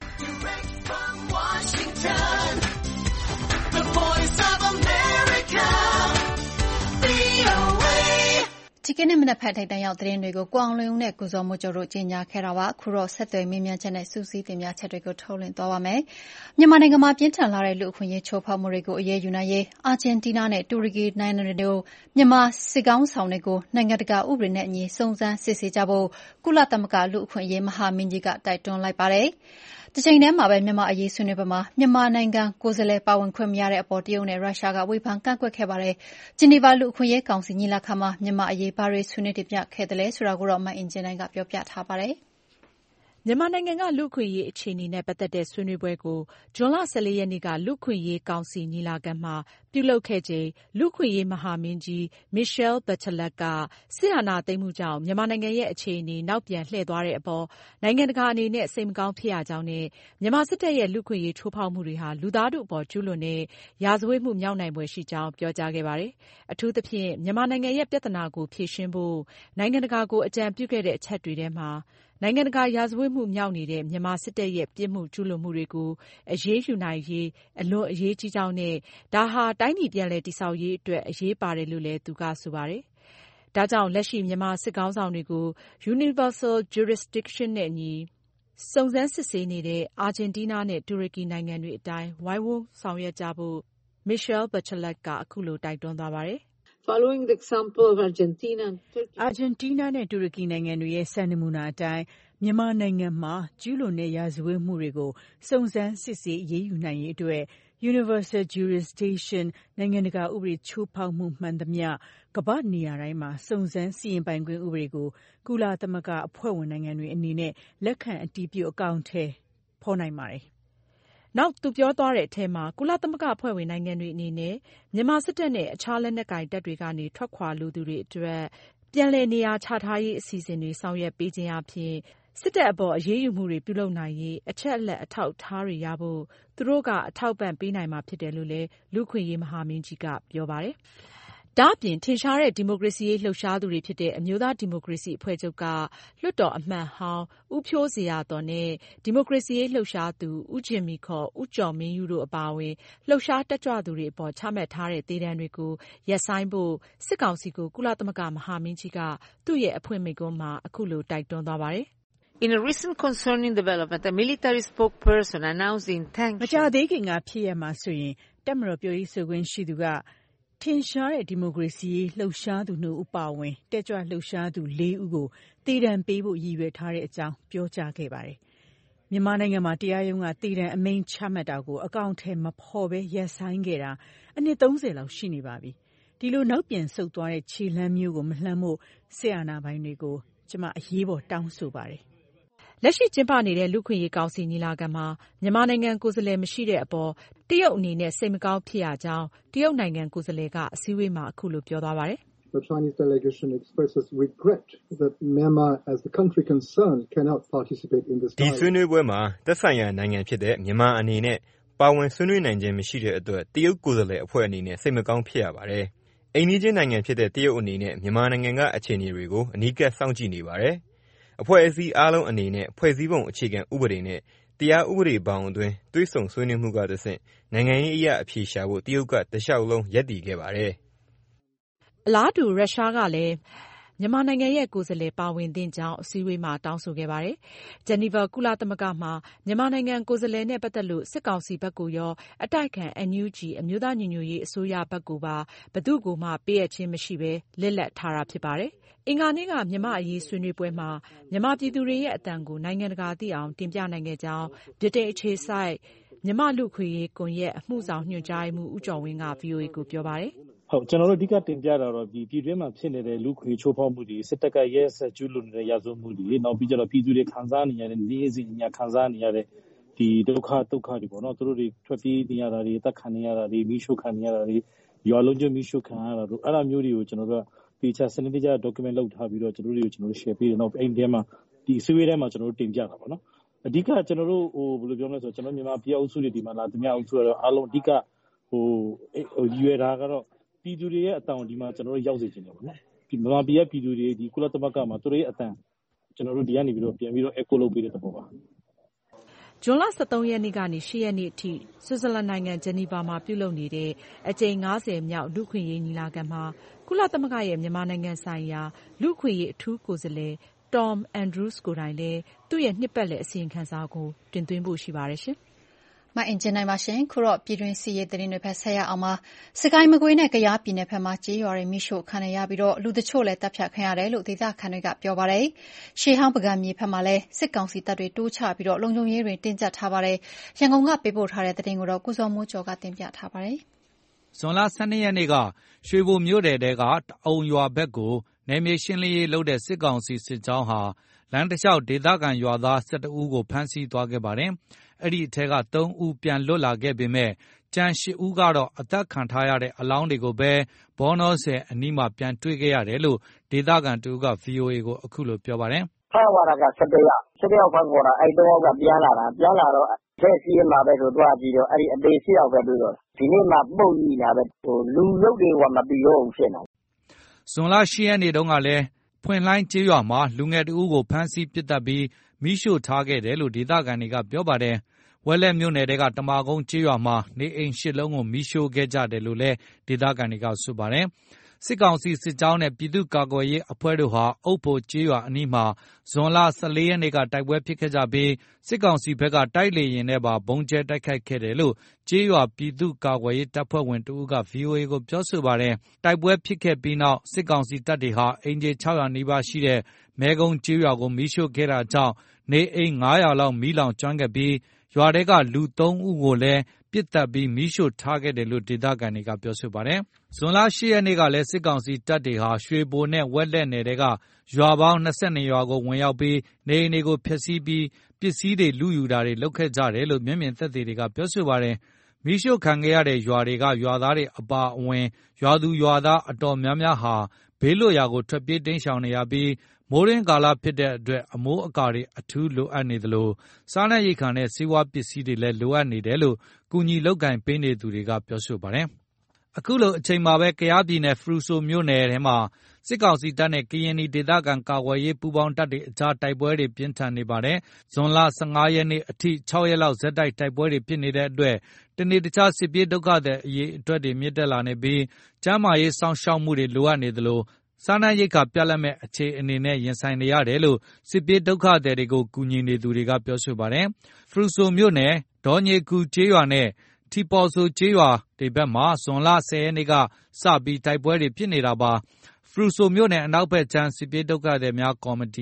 ဒီကနေ့မနက်ဖြန်ထိပ်တန်းရောက်သတင်းတွေကိုကိုအောင်လွင်ဦးနဲ့ကိုဇော်မိုးကျော်တို့ကြီးညာခဲ့တာပါအခုတော့ဆက်သွယ်မေးမြန်းချက်နဲ့စူးစီးတင်ပြချက်တွေကိုထုတ်လွှင့်သွားပါမယ်မြန်မာနိုင်ငံမှာပြင်းထန်လာတဲ့လူအခွင့်အရေးချိုးဖောက်မှုတွေကိုအရေးယူနိုင်ရေးအာဂျင်တီးနားနဲ့တူရကီနိုင်ငံတို့မြန်မာစစ်ကောင်းဆောင်တွေကိုနိုင်ငံတကာဥပဒေနဲ့အညီစုံစမ်းစစ်ဆေးကြဖို့ကုလသမဂ္ဂလူ့အခွင့်အရေးမဟာမင်းကြီးကတိုက်တွန်းလိုက်ပါတယ်တချိန်တည်းမှာပဲမြန်မာအရေးဆွေးနွေးပွဲမှာမြန်မာနိုင်ငံကိုယ်စားလှယ်ပါဝင်ခွင့်မရတဲ့အပေါ်တရုတ်နဲ့ရုရှားကဝေဖန်ကန့်ကွက်ခဲ့ပါတယ်။ဂျီနီဗာလူ့အခွင့်အရေးကောင်စီညီလာခံမှာမြန်မာအရေးဘာတွေဆွေးနွေးတင်ပြခဲ့သလဲဆိုတာကိုတော့မအင်ဂျင်နိုင်ကပြောပြထားပါတယ်။မြန်မာနိုင်ငံကလူ့အခွင့်အရေးအခြေအနေနဲ့ပတ်သက်တဲ့ဆွေးနွေးပွဲကိုဇွန်လ၁၄ရက်နေ့ကလူ့အခွင့်အရေးကောင်စီညီလာခံမှာပြုလုပ်ခဲ့ချိန်လူ့အခွင့်အရေးမဟာမင်းကြီး Michelle Bachelet ကစစ်အာဏာသိမ်းမှုကြောင့်မြန်မာနိုင်ငံရဲ့အခြေအနေနောက်ပြန်လှည့်သွားတဲ့အပေါ်နိုင်ငံတကာအနေနဲ့စိတ်မကောင်းဖြစ်ရကြောင်းနဲ့မြန်မာစစ်တပ်ရဲ့လူ့အခွင့်အရေးချိုးဖောက်မှုတွေဟာလူသားထုအပေါ်ကျူးလွန်တဲ့ရာဇဝတ်မှုမြောက်နိုင်ဖွယ်ရှိကြောင်းပြောကြားခဲ့ပါတယ်။အထူးသဖြင့်မြန်မာနိုင်ငံရဲ့ပြဿနာကိုဖြေရှင်းဖို့နိုင်ငံတကာကိုအကြံပြုခဲ့တဲ့အချက်တွေထဲမှာနိုင်ငံတကာရာဇဝတ်မှုမြောက်နေတဲ့မြန်မာစစ်တပ်ရဲ့ပြစ်မှုကျူးလွန်မှုတွေကိုအရေးယူနိုင်ရေးအလွန်အရေးကြီးကြောင်းနဲ့ဒါဟာတိုင်းပြည်ပြန်လည်တည်ဆောက်ရေးအတွက်အရေးပါတယ်လို့လည်းသူကဆိုပါတယ်။ဒါကြောင့်လက်ရှိမြန်မာစစ်ကောင်းဆောင်တွေကို Universal Jurisdiction နဲ့အညီစုံစမ်းစစ်ဆေးနေတဲ့အာဂျင်တီးနားနဲ့တူရကီနိုင်ငံတွေအတိုင်းဝိုင်းဝန်းဆောင်ရွက်ကြဖို့ Michelle Bachelet ကအခုလိုတိုက်တွန်းသွားပါတယ်။ Following the example of Argentina and Turkey, အာဂျင်တီးနားနဲ့တူရကီနိုင်ငံတွေရဲ့စံနမူနာအတိုင်းမြန်မာနိုင်ငံမှာကျူးလွန်တဲ့ရာဇဝတ်မှုတွေကိုစုံစမ်းစစ်ဆေးအရေးယူနိုင်ရေးအတွက် Universal Jurisdiction နိုင်ငံတကာဥပဒေချိုးဖောက်မှုမှန်သမျှကမ္ဘာ့နေရာတိုင်းမှာစုံစမ်းစီရင်ပိုင်ခွင့်ဥပဒေကိုကုလသမဂ္ဂအဖွဲ့ဝင်နိုင်ငံတွေအနေနဲ့လက်ခံအတည်ပြုအကောင်အထည်ဖော်နိုင်ပါတယ်။နောက်သူပြောသွားတဲ့အထဲမှာကုလသမဂ္ဂအဖွဲ့ဝင်နိုင်ငံတွေအနေနဲ့မြန်မာစစ်တပ်နဲ့အခြားလက်နက်ကိုင်တပ်တွေကနေထွက်ခွာလိုသူတွေအတွက်ပြန်လည်နေရာချထားရေးအစီအစဉ်တွေဆောင်ရွက်ပေးခြင်းအပြင်စစ်တပ်အပေါ်အရေးယူမှုတွေပြုလုပ်နိုင်ရေးအချက်အလက်အထောက်အထားတွေရဖို့သူတို့ကအထောက်ပံ့ပေးနိုင်မှာဖြစ်တယ်လို့လည်းလူ့အခွင့်အရေးမဟာမင်းကြီးကပြောပါတယ်။ဒါ့အပြင်ထင်ရှားတဲ့ဒီမိုကရေစီရေးလှုပ်ရှားသူတွေဖြစ်တဲ့အမျိုးသားဒီမိုကရေစီအဖွဲ့ချုပ်ကလွှတ်တော်အမတ်ဟောင်းဦးဖြိုးဇေယျာသော်နဲ့ဒီမိုကရေစီရေးလှုပ်ရှားသူဦးဂျင်မီခေါ်ဦးကျော်မင်းယုတို့အပါအဝင်လှုပ်ရှားတက်ကြွသူတွေအပေါ်ချမှတ်ထားတဲ့သေဒဏ်တွေကိုရပ်ဆိုင်းဖို့စစ်ကောင်စီကိုကုလသမဂ္ဂမဟာမင်းကြီးကသူ့ရဲ့အဖွင့်မိန့်ခွန်းမှာအခုလိုတိုက်တွန်းသွားပါတယ်။ In a recent concerning development, a military spokesperson announced the intention. မကြာသေးခင်ကဖြစ်ရမှာဆိုရင်တပ်မတော်ပြောရေးဆိုခွင့်ရှိသူကထင်ရှားတဲ့ဒီမိုကရေစီရေးလှုပ်ရှားသူနှစ်ဦးပါဝင်တက်ကြွလှုပ်ရှားသူလေးဦးကိုသေဒဏ်ပေးဖို့ရည်ရွယ်ထားတဲ့အကြောင်းပြောကြားခဲ့ပါတယ်။မြန်မာနိုင်ငံမှာတရားရုံးကသေဒဏ်အမိန့်ချမှတ်တာကိုအကောင့်ထဲမဖော်ဘဲရပ်ဆိုင်းခဲ့တာအနှစ်သုံးဆယ်လောက်ရှိနေပါပြီ။ဒီလိုနောက်ပြန်ဆုတ်သွားတဲ့ခြေလှမ်းမျိုးကိုမလှမ်းဖို့စစ်အာဏာပိုင်တွေကိုကျမအရေးပေါ်တောင်းဆိုပါတယ်လက်ရှိကျင်းပနေတဲ့လူခွင့်ရေးကောင်စီညီလာခံမှာမြန်မာနိုင်ငံကိုယ်စားလှယ်မရှိတဲ့အပေါ်တရုတ်အနေနဲ့စိတ်မကောင်းဖြစ်ရကြောင်းတရုတ်နိုင်ငံကိုယ်စားလှယ်ကအစည်းအဝေးမှာအခုလိုပြောသွားပါတယ် The Chinese delegation expresses regret that Myanmar as the country concerned cannot participate in this. ဒီဆွေးနွေးပွဲမှာသက်ဆိုင်ရာနိုင်ငံဖြစ်တဲ့မြန်မာအနေနဲ့ပါဝင်ဆွေးနွေးနိုင်ခြင်းမရှိတဲ့အတွက်တရုတ်ကိုယ်စားလှယ်အဖွဲ့အနေနဲ့စိတ်မကောင်းဖြစ်ရပါတယ်။အိမ်နီးချင်းနိုင်ငံဖြစ်တဲ့တရုတ်အနေနဲ့မြန်မာနိုင်ငံကအခြေအနေတွေကိုအနီးကပ်စောင့်ကြည့်နေပါတယ်။အဖွဲ့အစည်းအားလုံးအနေနဲ့ဖွဲ့စည်းပုံအခြေခံဥပဒေနဲ့တရားဥပဒေပေါင်းအတွင်းတွဲဆုံဆွေးနွေးမှုကတဆင့်နိုင်ငံရေးအရာအဖြေရှာဖို့တရုတ်ကတခြားလုံးရပ်တည်ခဲ့ပါတယ်။အလားတူရုရှားကလည်းမြန်မာနိုင်ငံရဲ့ကိုယ်စားလှယ်ပါဝင်သင့်ကြောင်းအစည်းအဝေးမှာတောင်းဆိုခဲ့ပါတယ်။ဂျနီဗာကုလသမဂ္ဂမှာမြန်မာနိုင်ငံကိုယ်စားလှယ်နဲ့ပတ်သက်လို့စစ်ကောင်စီဘက်ကိုရောအတိုက်ခံ အန် ယူ ဂျီ အမျိုးသားညီညွတ်ရေးအစိုးရဘက်ကိုပါဘယ်သူ့ကိုမှပေးအပ်ခြင်းမရှိဘဲလက်လက်ထားတာဖြစ်ပါတယ်။အင်္ဂါနေ့ကမြန်မာအရေးဆွေးနွေးပွဲမှာမြန်မာပြည်သူတွေရဲ့အသံကိုနိုင်ငံတကာသိအောင်တင်ပြနိုင်ခဲ့ကြောင်းဗြိတိန်အခြေစိုက်မြန်မာလူခွေရေးကွန်ရက်အမှုဆောင်ညွှန်ကြားရေးမှူးဦးကျော်ဝင်းက ဗွီအိုအေ ကိုပြောပါတယ်ဟုတ်ကျွန်တော်တို့အဓိကတင်ပြတာတော့ဒီပြည်တွင်းမှာဖြစ်နေတဲ့လူခွေချိုးဖောက်မှုတွေစစ်တပ်ကရဲဆက်ကျူးလွန်နေတဲ့ရာဇဝတ်မှုတွေနောက်ပြီးကြတော့ပြည်သူတွေခံစားနေရတဲ့နေ့စဉ်ညခံစားနေရတဲ့ဒီဒုက္ခဒုက္ခတွေပေါ့နော်သူတို့တွေထွက်ပြေးနေရတာတွေအသက်ခံနေရတာတွေမိရှုခံနေရတာတွေရွာလုံးကျွမိရှုခံရတာတို့အဲ့လိုမျိုးတွေကိုကျွန်တော်တို့ကဒီချက်စနစ်တကျ document လုပ်ထားပြီးတော့ကျွန်တော်တို့ကျွန်တော်တို့ share ပေးတယ်နောက်အဲ့ဒီထဲမှာဒီအစည်းအဝေးထဲမှာကျွန်တော်တို့တင်ပြတာပေါ့နော်အဓိကကျွန်တော်တို့ဟိုဘယ်လိုပြောမလဲဆိုတော့ကျွန်တော်မြန်မာပြည်အုပ်စုတွေဒီမှာလာသမျှအုပ်စုကတော့အားလုံးအဓိကဟိုဟိုရွေတာကတော့ပြည်သူတွေရဲ့အတန်ဒီမှာကျွန်တော်တို့ရောက်စေချင်တယ်ပေါ့နော်ဒီမြန်မာပြည်ရဲ့ပြည်သူတွေဒီကုလသမဂ္ဂမှာသူတို့ရဲ့အတန်ကျွန်တော်တို့ဒီကနေပြီးတော့ပြန်ပြီးတော့ echo လုပ်ပေးတဲ့သဘောပါဇွန်လ၁၃ရက်နေ့ကနေ၈ရက်နေ့အထိဆွစ်ဇာလန်နိုင်ငံဂျနီဗာမှာပြုလုပ်နေတဲ့အကြိမ်၅၀မြောက်လူခွင့်ရေးညီလာခံမှာကုလသမဂ္ဂရဲ့မြန်မာနိုင်ငံဆိုင်ရာလူခွင့်ရေးအထူးကိုယ်စားလှယ် Tom Andrews ကိုယ်တိုင်လည်းသူ့ရဲ့နှစ်ပတ်လည်အစီရင်ခံစာကိုတင်သွင်းဖို့ရှိပါတယ်ရှင်မအင်ဂျင်နိုင်ပါရှင်ခုတော့ပြည်တွင်းစီးရေးသတင်းတွေဖက်ဆက်ရအောင်ပါစကိုင်းမကွေးနဲ့ကယားပြည်နယ်ဖက်မှာကြေးရွာတွေမိရှို့ခံရပြီးတော့လူတချို့လည်းတပ်ဖြတ်ခံရတယ်လို့ဒေသခံတွေကပြောပါတယ်ရှေးဟောင်းပကံမြေဖက်မှာလည်းစစ်ကောင်စီတပ်တွေတိုးချပြီးတော့လုံခြုံရေးတွေတင်းကျပ်ထားပါတယ်ရန်ကုန်ကပေးပို့ထားတဲ့သတင်းကိုတော့ကုစောမိုးကျော်ကတင်ပြထားပါတယ်ဇွန်လ၁၂ရက်နေ့ကရွှေဘိုမြို့နယ်တဲကတအုံရွာဘက်ကိုနယ်မြေရှင်းလင်းရေးလုပ်တဲ့စစ်ကောင်စီစစ်ကြောင်းဟာလမ်းတစ်လျှောက်ဒေသခံရွာသား၁၁ဦးကိုဖမ်းဆီးသွားခဲ့ပါတယ်အဲ့ဒီအထက်က၃ဦးပြန်လွတ်လာခဲ့ပေမဲ့ကျန်၈ဦးကတော့အသက်ခံထားရတဲ့အလောင်းတွေကိုပဲဘောနောဆယ်အနီးမှာပြန်တွေ့ခဲ့ရတယ်လို့ဒေသခံတူက ဗွီအိုအေ ကိုအခုလိုပြောပါတယ်ဖမ်းသွားတာက၁၁ယောက်၁၁ယောက်ဖမ်းသွားတာအဲ့၃ယောက်ကပြန်လာတာပြန်လာတော့ဖက်စီးမှာပဲဆိုသွားကြည့်တော့အဲ့ဒီအသေး၈ယောက်ပဲတွေ့တော့ဒီနေ့မှပုတ်ကြီးလာပဲဟိုလူရုပ်တွေကမပြီးတော့ဘူးဖြစ်နေဇွန်လ၈ရက်နေ့တုန်းကလည်းဖွင့်လှိုင်းကျေးရွာမှာလူငယ်တဦးကိုဖမ်းဆီးပစ်သတ်ပြီးမိရှို့ထားခဲ့တယ်လို့ဒေသခံတွေကပြောပါတယ်ဝက်လက်မြို့နယ်တဲကတမာကုန်းကျေးရွာမှာနေအိမ်၈လုံးကိုမိရှို့ခဲ့ကြတယ်လို့လည်းဒေသခံတွေကဆိုပါတယ်စစ်ကောင်စီစစ်ကြောင်းနဲ့ပြည်သူ့ကာကွယ်ရေးအဖွဲ့တို့ဟာအုပ်ဖို့ကျေးရွာအနီးမှာဇွန်လ၁၄ရက်နေ့ကတိုက်ပွဲဖြစ်ခဲ့ကြပြီးစစ်ကောင်စီဘက်ကတိုက်လေရင်နဲ့ပါဘုံကျဲတိုက်ခိုက်ခဲ့တယ်လို့ကျေးရွာပြည်သူ့ကာကွယ်ရေးတပ်ဖွဲ့ဝင်တဦးက ဗွီအိုအေ ကိုပြောဆိုပါတယ်တိုက်ပွဲဖြစ်ခဲ့ပြီးနောက်စစ်ကောင်စီတပ်တွေဟာအင်ဂျီ၆၀၀နီးပါးရှိတဲ့မဲကုန်းကျေးရွာကိုမိရှို့ခဲ့တာကြောင့်နေအိမ်၅ရာလောက်မီးလောင်ကျွမ်းခဲ့ပြီးရွာထဲကလူ၃ဦးကိုလည်းပစ်တက်ပြီးမိရှို့ထားခဲ့တယ်လို့ဒေသခံတွေကပြောဆိုပါတယ်။ဇွန်လ၈ရက်နေ့ကလည်းစစ်ကောင်စီတပ်တွေဟာရွှေဘိုနဲ့ဝက်လက်နယ်တွေကရွာပေါင်း၂၂ရွာကိုဝင်ရောက်ပြီးနေအိမ်တွေကိုဖျက်ဆီးပြီးပစ္စည်းတွေလူယူတာတွေလုပ်ခဲ့ကြတယ်လို့မျက်မြင်သက်သေတွေကပြောဆိုပါတယ်။မိရှို့ခံခဲ့ရတဲ့ရွာတွေကရွာသားတွေအပါအဝင်ရွာသူရွာသားအတော်များများဟာဘေးလွတ်ရာကိုထွက်ပြေးတိမ်းရှောင်နေရပြီးမိုးရင်းကာလဖြစ်တဲ့အတွက်အမိုးအကာတွေအထူးလိုအပ်နေသလိုစားနပ်ရိက္ခာနဲ့ဆေးဝါးပစ္စည်းတွေလည်းလိုအပ်နေတယ်လို့ကူညီလုပ်ကင်ပေးနေသူတွေကပြောဆိုပါတယ်။အခုလိုအချိန်မှာပဲကယားပြည်နယ်ဖရူဆိုမြို့နယ်ထဲမှာစစ်ကောင်စီတပ်နဲ့ကရင်နီဒေသခံကာကွယ်ရေးပူးပေါင်းတပ်တွေအကြားတိုက်ပွဲတွေပြင်းထန်နေပါတယ်။ဇွန်လ၁၅ရက်နေ့အထိ၆ရက်လောက်ဆက်တိုက်တိုက်ပွဲတွေဖြစ်နေတဲ့အတွက်တနေ့တခြားစစ်ပြေးဒုက္ခသည်အရေးအတွက်တွေမြင့်တက်လာနေပြီးကျန်းမာရေးစောင့်ရှောက်မှုတွေလိုအပ်နေသလိုစားနပ်ရိက္ခာပြတ်လတ်မဲ့အခြေအနေနဲ့ရင်ဆိုင်နေရတယ်လို့စစ်ပြေးဒုက္ခသည်တွေကိုကူညီနေသူတွေကပြောဆိုပါတယ်။ဖရူဆိုမြို့နယ်ဒေါ်ညေကူကျေးရွာနဲ့ထီပေါ်ဆိုကျေးရွာတွေဘက်မှာဇွန်လ၁၀ရက်နေ့ကစပြီးတိုက်ပွဲတွေဖြစ်နေတာပါ။ဖရူဆိုမြို့နယ်အနောက်ဘက်ခြမ်းစစ်ပြေးဒုက္ခသည်များကော်မတီက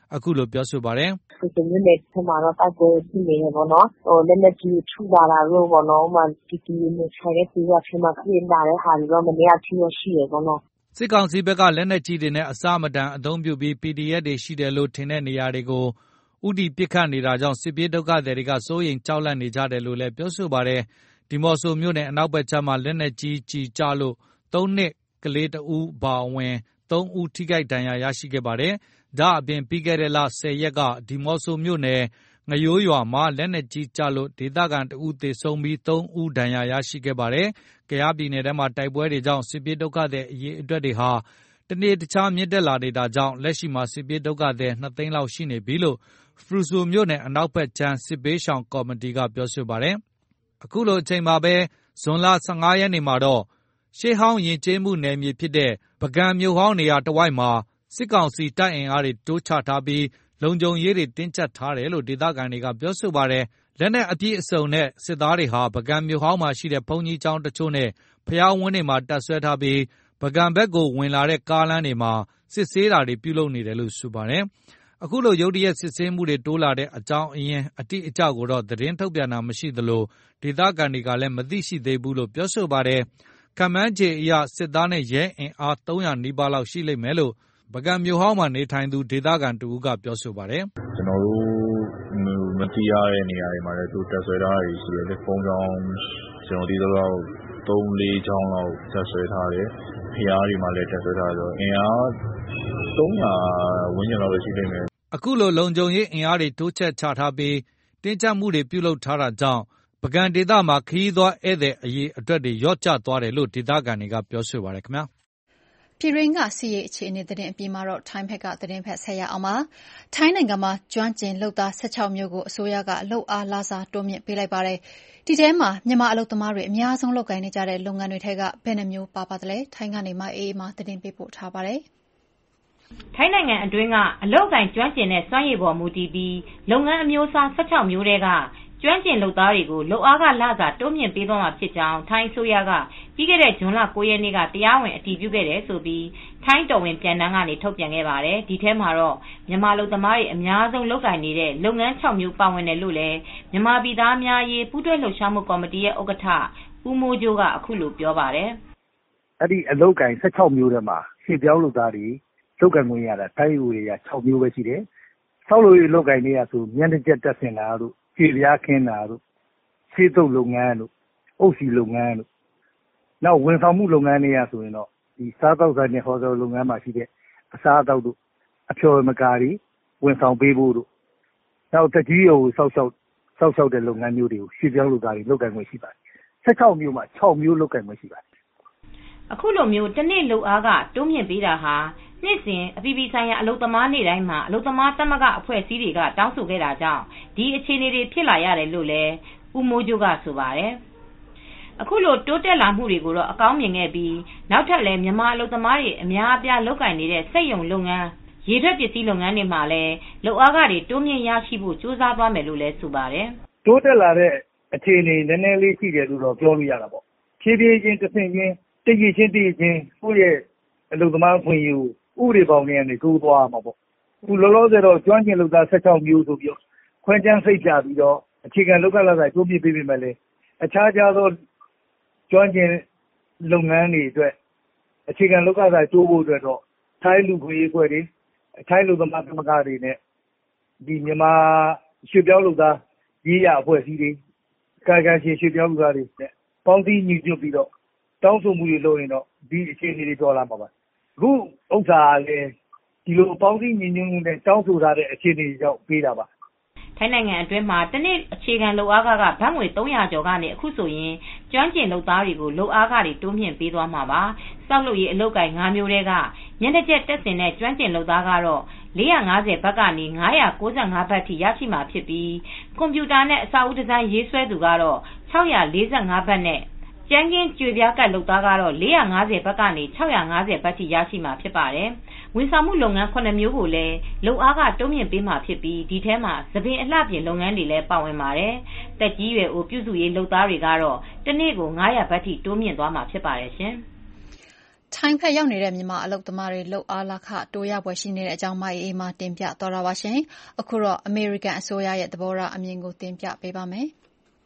အခုလိုပြောဆိုပါတယ်။ဒီလိုမျိုးနဲ့ထမတော့တိုက်ပွဲရှိနေတယ်ပေါ့နော်။ဟိုလက်လက်ကြီးထူလာတာလို့ပေါ့နော်။မှဒီဒီနဲ့ဆိုင်တဲ့ပြည်ကထမခင်းလာတဲ့ဟာတွေတော့မနေ့ကထီရရှိရပေါ့နော်။စစ်ကောင်စီဘက်ကလက်နက်ကြီးတွေနဲ့အစမတန်အသုံးပြုပြီး ပီဒီအက်ဖ် တွေရှိတယ်လို့ထင်တဲ့နေရာတွေကိုဥတီပစ်ခတ်နေတာကြောင့်စစ်ပြေးဒုက္ခသည်တွေကစိုးရိမ်ကြောက်လန့်နေကြတယ်လို့လည်းပြောဆိုပါတယ်။ဒီမော့ဆိုမြို့နယ်အနောက်ဘက်ခြမ်းမှာလက်နက်ကြီးကြီးကျလို့သုံးနှစ်ကလေးတဦးပါဝင်သုံးဦးထိခိုက်ဒဏ်ရာရရှိခဲ့ပါတယ်။ဒါအပြင်ပြီးခဲ့တဲ့လဆယ်ရက်ကဒီမော့ဆိုမြို့နယ်ငရိုးရွာမှာလက်နက်ကြီးကျလို့ဒေသခံတဦးသေဆုံးပြီးသုံးဦးဒဏ်ရာရရှိခဲ့ပါတယ်။ကယားပြည်နယ်ထဲမှာတိုက်ပွဲတွေကြောင့်စစ်ပြေးဒုက္ခသည်အရေးအတွက်တွေဟာတနေ့တခြားမြင့်တက်လာနေတာကြောင့်လက်ရှိမှာစစ်ပြေးဒုက္ခသည်နှစ်သိန်းလောက်ရှိနေပြီလို့ဖရူဆိုမြို့နယ်အနောက်ဘက်ခြမ်းစစ်ဘေးရှောင်ကော်မတီကပြောဆိုပါတယ်။အခုလိုအချိန်မှာပဲဇွန်လဆယ့်ငါးရက်နေ့မှာတော့ရှေးဟောင်းယဉ်ကျေးမှုနယ်မြေဖြစ်တဲ့ပုဂံမြို့ဟောင်းနေရာတဝိုက်မှာစစ်ကောင်စီတပ်အင်အားတွေတိုးချထားပြီးလုံခြုံရေးတွေတင်းကျပ်ထားတယ်လို့ဒေသခံတွေကပြောဆိုပါတယ်။လက်နက်အပြည့်အစုံနဲ့စစ်သားတွေဟာပုဂံမြို့ဟောင်းမှာရှိတဲ့ဘုန်းကြီးကျောင်းတချို့နဲ့ဖျားဝန်းတွေမှာတပ်ဆွဲထားပြီးပုဂံဘက်ကိုဝင်လာတဲ့ကားလမ်းတွေမှာစစ်ဆေးတာတွေပြုလုပ်နေတယ်လို့ဆိုပါတယ်။အခုလိုရုတ်တရက်စစ်ဆေးမှုတွေတိုးလာတဲ့အကြောင်းအရင်းအတိအကျကိုတော့သတင်းထုတ်ပြန်တာမရှိသလိုဒေသခံတွေကလည်းမသိရှိသေးဘူးလို့ပြောဆိုပါတယ်။ခန့်မှန်းခြေအရစစ်သားနဲ့ရဲအင်အားသုံးရာနီးပါးလောက်ရှိလိမ့်မယ်လို့ပုဂံမြို့ဟောင်းမှာနေထိုင်သူဒေသခံတဦးကပြောဆိုပါတယ်။ကျွန်တော်တို့မသိရတဲ့နေရာတွေမှာလည်းသူတက်ဆွဲထားတာရှိတယ်လေ။ဖုန်းကြောင်းကျွန်တော်ဒီတော့သုံးလေးချောင်းလောက်တက်ဆွဲထားတယ်။ဖျားတွေမှာလည်းတက်ဆွဲထားတယ်။အင်အားသုံးရာဝန်းကျင်လောက်ရှိလိမ့်မယ်။အခုလိုလုံခြုံရေးအင်အားတွေတိုးချဲ့ချထားပြီးတင်းကျပ်မှုတွေပြုလုပ်ထားတာကြောင့်ပုဂံဒေသမှာခရီးသွားဧည့်သည်အရေးအတွက်တွေလျော့ကျသွားတယ်လို့ဒေသခံတွေကပြောဆိုပါတယ်ခင်ဗျာ။ပြည်တွင်းကစီးရေးအခြေအနေသတင်းအပြီးမှာတော့ထိုင်းဘက်ကသတင်းဖက်ဆက်ရအောင်ပါ။ထိုင်းနိုင်ငံမှာကျွမ်းကျင်လုပ်သား၁၆မျိုးကိုအစိုးရကလုပ်အားလစာတိုးမြင့်ပေးလိုက်ပါတယ်။ဒီထဲမှာမြန်မာအလုပ်သမားတွေအများဆုံးလုပ်ကိုင်နေကြတဲ့လုပ်ငန်းတွေထက်ကဘယ်နှမျိုးပါပါသလဲ။ထိုင်းကနေမှအေးအေးမှသတင်းပေးပို့ထားပါတယ်။ထိုင်းနိုင်ငံအတွင်းကအလုပ်ကိုင်ကျွမ်းကျင်တဲ့စွမ်းရည်ပေါ်မူတည်ပြီးလုပ်ငန်းအမျိုးအစား၁၆မျိုးတွေကကျွမ်းကျင်လုပ်သားတွေကိုလုပ်အားကလစာတိုးမြင့်ပေးသွားမှာဖြစ်ကြောင်းထိုင်းအစိုးရကပြီးခဲ့တဲ့ဇွန်လ၉ရက်နေ့ကတရားဝင်အတည်ပြုခဲ့တယ်ဆိုပြီးထိုင်းတော်ဝင်ပြန်တမ်းကနေထုတ်ပြန်ခဲ့ပါတယ်။ဒီထဲမှာတော့မြန်မာလုပ်သမားတွေအများဆုံးလုပ်ကိုင်နေတဲ့လုပ်ငန်း၆မျိုးပါဝင်တယ်လို့လည်းမြန်မာပြည်သားများရေးပူးတွဲလှုပ်ရှားမှုကော်မတီရဲ့ဥက္ကဋ္ဌဦးမိုးကျိုးကအခုလိုပြောပါတယ်။အဲ့ဒီအလုပ်ကိုင်၁၆မျိုးထဲမှာရွှေ့ပြောင်းလုပ်သားတွေလုပ်ကိုင်ခွင့်ရတာထိုင်းဥပဒေအရ၆မျိုးပဲရှိတယ်။ဆောက်လုပ်ရေးလုပ်ကိုင်နေရဆိုမျက်နှာကျက်တက်ဆင်တာတို့ခြေပြားခင်းတာတို့ခြေတုပ်လုပ်ငန်းတို့အုပ်စီလုပ်ငန်းတို့နောက်ဝန်ဆောင်မှုလုပ်ငန်းတွေရဆိုရင်တော့ဒီစားတောက်ဆိုင်နဲ့ဟော်တယ်လုပ်ငန်းမှာရှိတဲ့အစားအသောက်တို့အဖျော်မကာတွေဝန်ဆောင်ပေးဖို့တို့နောက်တကြီးရုံဆောက်ရှောက်ဆောက်ရှောက်တဲ့လုပ်ငန်းမျိုးတွေကိုရွှေ့ပြောင်းလုပ်သားတွေလုပ်ကိုင်ခွင့်ရှိပါတယ်။၁၆မျိုးမှာ၆မျိုးလုပ်ကိုင်ခွင့်ရှိပါတယ်။အခုလိုမျိုးတစ်နေ့လုပ်အားကတိုးမြင့်ပေးတာဟာနှစ်စဉ်အပြည်ပြည်ဆိုင်ရာအလုပ်သမားနေ့တိုင်းမှာအလုပ်သမားသမဂ္ဂအဖွဲ့အစည်းတွေကတောင်းဆိုခဲ့တာကြောင့်ဒီအခြေအနေတွေဖြစ်လာရတယ်လို့လည်းဦးမိုးကျိုးကဆိုပါတယ်။အခုလိုတိုးတက်လာမှုတွေကိုတော့အကောင်းမြင်ခဲ့ပြီးနောက်ထပ်လည်းမြန်မာအလုပ်သမားတွေအများအပြားလုပ်ကိုင်နေတဲ့စက်ရုံလုပ်ငန်းရေထွက်ပစ္စည်းလုပ်ငန်းတွေမှာလည်းလုပ်အားကတွေတိုးမြင့်ရရှိဖို့ကြိုးစားသွားမယ်လို့လည်းဆိုပါတယ်။တိုးတက်လာတဲ့အခြေအနေနည်းနည်းလေးရှိတယ်လို့တော့ပြောလို့ရတာပေါ့။ဖြည်းဖြည်းချင်းတစ်ဆင့်ချင်းတည်ရချင်းတည်ချင်းကိုယ့်ရဲ့အလုပ်သမားဖွင့်ရဥပဒေပေါင်းတွေကနေတိုးသွားမှာပေါ့။အခုလောလောဆယ်တော့ကျွမ်းကျင်လုပ်သား၁၆မျိုးဆိုပြီးခွဲခြမ်းစိတ်ပြပြီးတော့အခြေခံလုပ်ကလစာတိုးပြပေးပေးမယ်လေအခြားခြားသောကျွမ်းကျင်လုပ်ငန်းတွေအတွက်အခြေခံလုပ်ကစာတိုးဖို့အတွက်တော့ထိုင်းလူခွေရေးအဖွဲ့တွေထိုင်းလူသမားသမဂ္ဂတွေနဲ့ဒီမြန်မာရွှေပြောင်းလုပ်သားရေးရအဖွဲ့အစည်းတွေကာယကံရှင်ရွှေပြောင်းလုပ်သားတွေနဲ့ပေါင်းစည်းညီညွတ်ပြီးတော့တောင်းဆိုမှုတွေလုပ်ရင်တော့ဒီအခြေအနေတွေတော်လာမှာပါအခုဥစ္စာလည်းဒီလိုပေါင်းစည်းညီညွတ်မှုနဲ့တောင်းဆိုထားတဲ့အခြေအနေတွေကြောင့်ပေးတာပါထိုင်းနိုင်ငံအတွင်းမှာတနေ့အခြေခံလုပ်အားခကဘတ်ငွေသုံးရာကျော်ကနေအခုဆိုရင်ကျွမ်းကျင်လုပ်သားတွေကိုလုပ်အားခတွေတိုးမြင့်ပေးသွားမှာပါ။စောက်လုပ်ရေးအလုပ်ကိုင်၅မျိုးတည်းကညနေချက်တက်စင်တဲ့ကျွမ်းကျင်လုပ်သားကတော့၄၅၀ဘတ်ကနေ၅၉၅ဘတ်ထိရရှိမှာဖြစ်ပြီးကွန်ပျူတာနဲ့အစာအုပ်ဒီဇိုင်းရေးဆွဲသူကတော့၆၄၅ဘတ်နဲ့ကျန်းကင်းကြွေပြားကတ်လုပ်သားကတော့၄၅၀ဘတ်ကနေ၆၅၀ဘတ်ထိရရှိမှာဖြစ်ပါတယ်။ဝန်ဆောင်မှုလုပ်ငန်းခုနှစ်မျိုးကိုလည်းလုပ်အားကတိုးမြင့်ပေးမှာဖြစ်ပြီးဒီထဲမှာသပင်အလှပြင်လုပ်ငန်းတွေလည်းပါဝင်ပါတယ်။တက်ကြီးရွယ်အိုပြုစုရေးလုပ်သားတွေကတော့တစ်နေ့ကို၅၀၀ဘတ်ထိတိုးမြင့်သွားမှာဖြစ်ပါတယ်ရှင်။ထိုင်းဖက်ရောက်နေတဲ့မြန်မာအလုပ်သမားတွေလုပ်အားလခတိုးရပွဲရှိနေတဲ့အကြောင်းမအေးအေးမှတင်ပြသွားတာပါရှင်။အခုတော့အမေရိကန်အစိုးရရဲ့သဘောထားအမြင်ကိုတင်ပြပေးပါမယ်။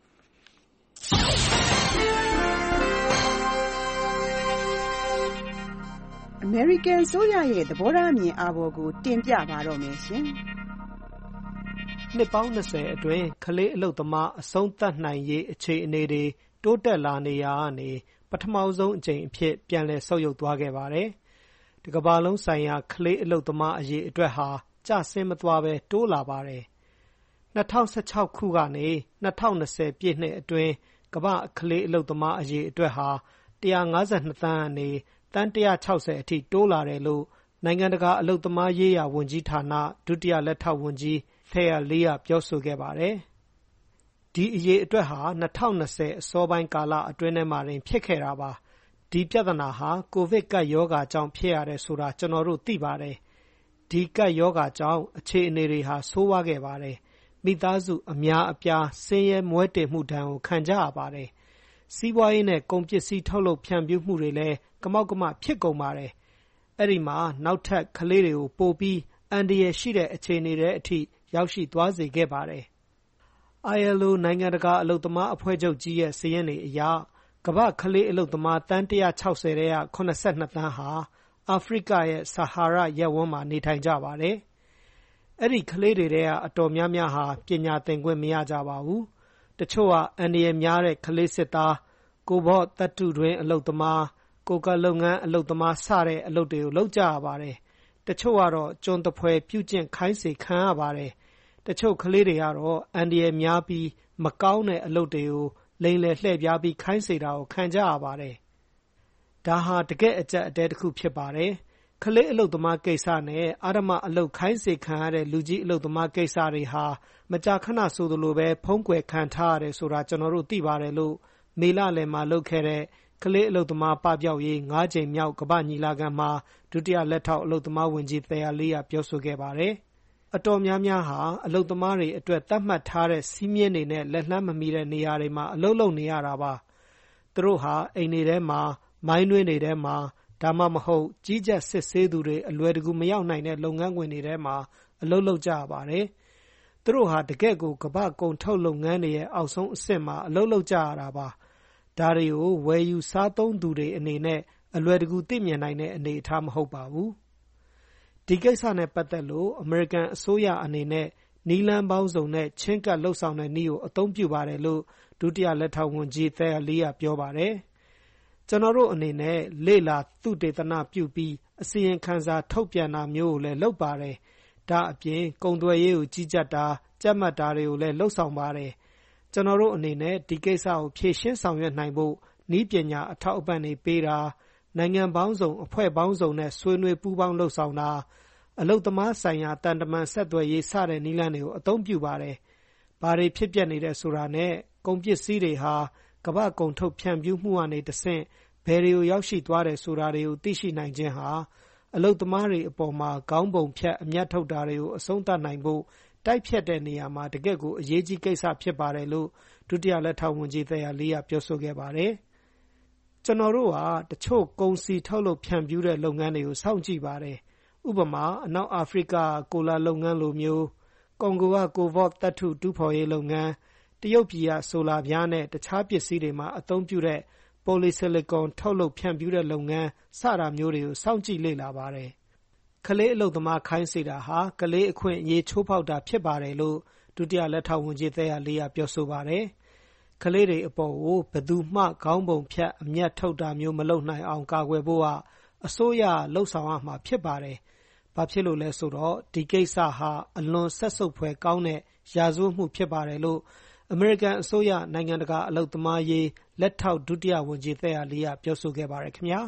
အမေရိကန်အစိုးရရဲ့သဘောထားအမြင်အာဘော်ကိုတင်ပြပါတော့မယ်ရှင်။နှစ်ပေါင်း၂၀အတွင်းကလေးအလုပ်သမားအဆုံးသတ်နိုင်ရေးအခြေအနေတွေတိုးတက်လာနေရာကနေပထမဆုံးအကြိမ်အဖြစ်ပြန်လည်ဆုတ်ယုတ်သွားခဲ့ပါတယ်။ဒီကမ္ဘာလုံးဆိုင်ရာကလေးအလုပ်သမားအရေးအတွက်ဟာကျဆင်းမသွားဘဲတိုးလာပါတယ်။၂၀၁၆ခုကနေ၂၀၂၀ပြည့်နှစ်အတွင်းကမ္ဘာကလေးအလုပ်သမားအရေးအတွက်ဟာ၁၅၂သန်းကနေသန်း၁၆၀အထိတိုးလာတယ်လို့နိုင်ငံတကာအလုပ်သမားရေးရာဝန်ကြီးဌာနဒုတိယလက်ထောက်ဝန်ကြီးThea Leeကပြောဆိုခဲ့ပါတယ်။ဒီအရေးအတွက်ဟာ၂၀၂၀အစောပိုင်းကာလအတွင်းထဲမှာတင်ဖြစ်ခဲ့တာပါ။ဒီပြဿနာဟာကိုဗစ်ကပ်ရောဂါကြောင့်ဖြစ်ရတယ်ဆိုတာကျွန်တော်တို့သိပါတယ်။ဒီကပ်ရောဂါကြောင့်အခြေအနေတွေဟာဆိုးဝါးခဲ့ပါတယ်။မိသားစုအများအပြားဆင်းရဲမွဲတေမှုဒဏ်ကိုခံကြရပါတယ်။စီးပွားရေးနဲ့ကုန်ပစ္စည်းထုတ်လုပ်ဖြန့်ဖြူးမှုတွေလည်းကမောက်ကမဖြစ်ကုန်ပါတယ်။အဲ့ဒီမှာနောက်ထပ်ကလေးတွေကိုပိုပြီးအန္တရာယ်ရှိတဲ့အခြေအနေတွေအထိရောက်ရှိသွားစေခဲ့ပါတယ်။ I L O နိုင်ငံတကာအလုပ်သမားအဖွဲ့ချုပ်ကြီးရဲ့စာရင်းတွေအရကမ္ဘာ့ကလေးအလုပ်သမားသန်း၁၆၀ထဲက၇၂သန်းဟာအာဖရိကရဲ့ဆာဟာရရပ်ဝန်းမှာနေထိုင်ကြပါတယ်။အဲ့ဒီကလေးတွေထဲကအတော်များများဟာပညာသင်ခွင့်မရကြပါဘူး။တချို့ကအန္တရာယ်များတဲ့ကလေးစစ်သားကိုဘော့သတ္တုတွင်းအလုပ်သမားကိုကလုပ်ငန်းအလုပ်သမားစတဲ့အလုပ်တွေကိုလုပ်ကြရပါတယ်။တချို့ကတော့ကျွန်တဖွဲပြုကျင့်ခိုင်းစေခံရပါတယ်။တချို့ကလေးတွေကတော့အန္တရာယ်များပြီးမကောင်းတဲ့အလုပ်တွေကိုလိမ်လည်လှည့်ပြားပြီးခိုင်းစေတာကိုခံကြရပါတယ်။ဒါဟာတကယ့်အကျပ်အတည်းတစ်ခုဖြစ်ပါတယ်။ကလေးအလုပ်သမားကိစ္စနဲ့အဓမ္မအလုပ်ခိုင်းစေခံရတဲ့လူကြီးအလုပ်သမားကိစ္စတွေဟာမကြာခဏဆိုသလိုပဲဖုံးကွယ်ခံထားရတယ်ဆိုတာကျွန်တော်တို့သိပါတယ်လို့မေလလယ်မှာလုပ်ခဲ့တဲ့ကလေးအလုပ်သမားပပျောက်ရေး၅ကြိမ်မြောက်ကမ္ဘာ့ညီလာခံမှာဒုတိယလက်ထောက်အလုပ်သမားဝန်ကြီးThea Leeကပြောဆိုခဲ့ပါတယ်။အတော်များများဟာအလုပ်သမားတွေအတွက်သတ်မှတ်ထားတဲ့စီးမြင်တွေနဲ့လက်လှမ်းမမီတဲ့နေရာတွေမှာအလုပ်လုပ်နေရတာပါ။သူတို့ဟာအိမ်တွေထဲမှာမိုင်းတွင်းတွေထဲမှာဒါမှမဟုတ်ကြီးကြပ်စစ်ဆေးသူတွေအလွယ်တကူမရောက်နိုင်တဲ့လုပ်ငန်းခွင်တွေထဲမှာအလုပ်လုပ်ကြရပါတယ်။သူတို့ဟာတကယ့်ကိုကမ္ဘာ့ကုန်ထုတ်လုပ်ငန်းတွေရဲ့အောက်ဆုံးအဆင့်မှာအလုပ်လုပ်ကြရတာပါ။ဒါတွေကိုဝယ်ယူစားသုံးသူတွေအနေနဲ့အလွယ်တကူသိမြင်နိုင်တဲ့အနေအထားမဟုတ်ပါဘူး။ဒီကိစ္စနဲ့ပတ်သက်လို့အမေရိကန်အစိုးရအနေနဲ့နည်းလမ်းပေါင်းစုံနဲ့ချဉ်းကပ်လှုပ်ဆောင်တဲ့နည်းကိုအသုံးပြုပါတယ်လို့ဒုတိယလက်ထောက်ဝန်ကြီးThea Leeကပြောပါတယ်။ကျွန်တော်တို့အနေနဲ့လေ့လာသုတေသနပြုပြီးအစီရင်ခံစာထုတ်ပြန်တာမျိုးကိုလည်းလုပ်ပါတယ်။ဒါအပြင်ကုန်သွယ်ရေးကိုကြီးကြပ်တာကြပ်မတ်တာတွေကိုလည်းလှုပ်ဆောင်ပါတယ်။ကျွန်တော်တို့အနေနဲ့ဒီကိစ္စကိုဖြေရှင်းဆောင်ရွက်နိုင်ဖို့နည်းပညာအထောက်အပံ့တွေပေးတာနိုင်ငံပေါင်းစုံအဖွဲ့ပေါင်းစုံနဲ့ဆွေးနွေးပူးပေါင်းလှုပ်ဆောင်တာအလုပ်သမားဆိုင်ရာတန်တမန်ဆက်သွယ်ရေးစတဲ့နည်းလမ်းတွေကိုအသုံးပြုပါတယ်။ဘာတွေဖြစ်ပျက်နေတဲ့ဆိုတာနဲ့ကုန်ပစ္စည်းတွေဟာကမ္ဘာ့ကုန်ထုတ်ဖြန့်ဖြူးမှုကနေတဆင့်ဘယ်တွေကိုရောက်ရှိသွားတယ်ဆိုတာတွေကိုသိရှိနိုင်ခြင်းဟာအလုပ်သမားတွေအပေါ်မှာခေါင်းပုံဖြတ်အမြတ်ထုတ်တာတွေကိုအဆုံးသတ်နိုင်ဖို့တိုက်ဖြတ်တဲ့နေရာမှာတကယ့်ကိုအရေးကြီးကိစ္စဖြစ်ပါတယ်လို့ဒုတိယလက်ထောက်ဝန်ကြီးThea Leeကပြောဆိုခဲ့ပါတယ်။ကျွန်တော်တို့ဟာတချို့ကုန်စည်ထုတ်လုပ်ဖြန့်ဖြူးတဲ့လုပ်ငန်းတွေကိုစောင့်ကြည့်ပါတယ်။ဥပမာအနောက်အာဖရိကကိုလာလုပ်ငန်းလိုမျိုးကွန်ဂိုကကိုဗော့သတ္တုတူးဖော်ရေးလုပ်ငန်းတရုတ်ပြည်ကဆိုလာပြားနဲ့တခြားပစ္စည်းတွေမှာအသုံးပြုတဲ့ပိုလီဆီလီကွန်ထုတ်လုပ်ဖြန့်ဖြူးတဲ့လုပ်ငန်းစတာမျိုးတွေကိုစောင့်ကြည့်လေ့လာပါတယ်။ကလေးအလုပ်သမားခိုင်းစေတာဟာကလေးအခွင့်အရေးချိုးဖောက်တာဖြစ်ပါတယ်လို့ဒုတိယလက်ထောက်ဝန်ကြီးThea Leeကပြောဆိုပါတယ်။ကလေးတွေအပေါ်ကိုဘယ်သူမှခေါင်းပုံဖြတ်အမြတ်ထုတ်တာမျိုးမလုပ်နိုင်အောင်ကာကွယ်ဖို့ကအစိုးရလှုပ်ဆောင်ရမှာဖြစ်ပါတယ်။ဘာဖြစ်လို့လဲဆိုတော့ဒီကိစ္စဟာအလွန်ဆက်ဆုပ်ဖွယ်ကောင်းတဲ့ရာဇဝတ်မှုဖြစ်ပါတယ်လို့အမေရိကန်အစိုးရနိုင်ငံတကာအလုပ်သမားရေးလက်ထောက်ဒုတိယဝန်ကြီးThea Leeကပြောဆိုခဲ့ပါတယ်ခင်ဗျာ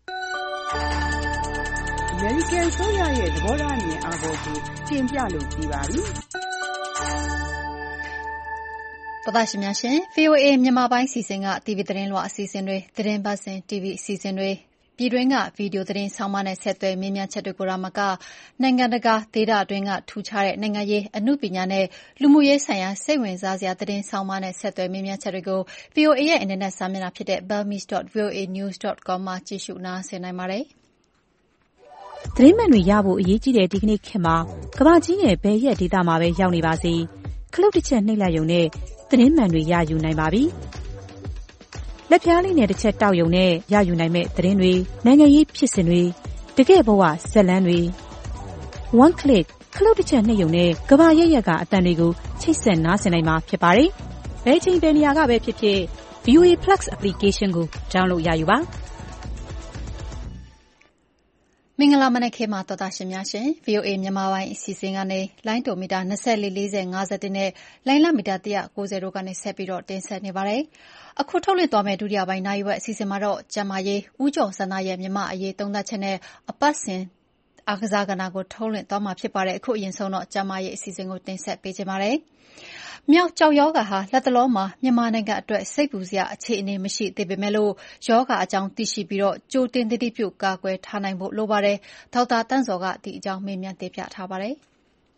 အမေရိကန်အစိုးရရဲ့သဘောထားအမြင်အားပေါ်ကိုတင်ပြလို့ပြီးပါပြီပဒရှင်များရှင် V O A မြန်မာပိုင်းစီစဉ်က တီဗီသတင်းလွှာအစီအစဉ်တွေသတင်းပတ်စဉ် တီဗီအစီအစဉ်တွေပြည်တွင်းကဗီဒီယိုသတင်းဆောင်းပါးနဲ့ဆက်သွယ်မေးမြန်းချက်တွေကိုသာမကနိုင်ငံတကာဒေသတွင်းကထူးခြားတဲ့နိုင်ငံရေးအမှုပညာနဲ့လူမှုရေးဆိုင်ရာစိတ်ဝင်စားစရာသတင်းဆောင်းပါးနဲ့ဆက်သွယ်မေးမြန်းချက်တွေကို ဗွီအိုအေ ရဲ့အင်တာနက်စာမျက်နှာဖြစ်တဲ့ burmese dot v o a news dot com မှာကြည့်ရှုနားဆင်နိုင်ပါတယ်။သတင်းမှန်တွေရဖို့အရေးကြီးတဲ့ဒီကနေ့ခေတ်မှာကမ္ဘာကြီးရဲ့ဘယ်ရက်ဒေသမှာပဲရောက်နေပါစေခလုတ်တစ်ချက်နှိပ်လိုက်ရုံနဲ့သတင်းမှန်တွေရယူနိုင်ပါပြီ။လက်ပြားလေးနဲ့တစ်ချက်တောက်ရုံနဲ့ရယူနိုင်မဲ့သတင်းတွေနိုင်ငံရေးဖြစ်စဉ်တွေတကယ့်ဘဝဇာတ်လမ်းတွေ one click ခလုတ်တစ်ချက်နှိပ်ရုံနဲ့ကမ္ဘာရဲ့ရက်ကအတန်တွေကိုချိတ်ဆက်နားဆင်နိုင်မှာဖြစ်ပါတယ်။ဘယ်ချိန်ဘယ်နေရာကပဲဖြစ်ဖြစ် ဗီအိုအေ Plus application ကို download ရယူပါ။မင်္ဂလာမနက်ခင်းပါတော်သားရှင်များရှင် ဗီအိုအေ မြန်မာပိုင်းအစီအစဉ်ကနေလိုင်းတိုမီတာ၂၄ ၄၀ ၅၁နဲ့လိုင်းလမီတာ၁၉၀တို့ကနေဆက်ပြီးတော့တင်ဆက်နေပါတယ်။အခုထုတ်လွှင့်သွားမယ့်ဒုတိယပိုင်းနိုင်ဝက်အစီအစဉ်မှာတော့ကျမရေးဦးကျော်စန္ဒရဲ့မြမအရေးသုံးသပ်ချက်နဲ့အပတ်စဉ်အားကစားကဏ္ဍကိုထုတ်လွှင့်သွားမှာဖြစ်ပါတယ်။အခုအရင်ဆုံးတော့ကျမရေးအစီအစဉ်ကိုတင်ဆက်ပေးကြပါမယ်။မြောက်ကျောက်ယောဂါဟာလက်တလုံးမှာမြန်မာနိုင်ငံအတွက်စိတ်ပူစရာအခြေအနေမရှိသေးပေမဲ့လို့ယောဂါအကြောင်းသိရှိပြီးတော့ကြိုတင်သတိပြုကာကွယ်ထားနိုင်ဖို့လိုပါတယ်။ဒေါက်တာတန့်စောကဒီအကြောင်းမေးမြန်းတင်ပြထားပါတယ်။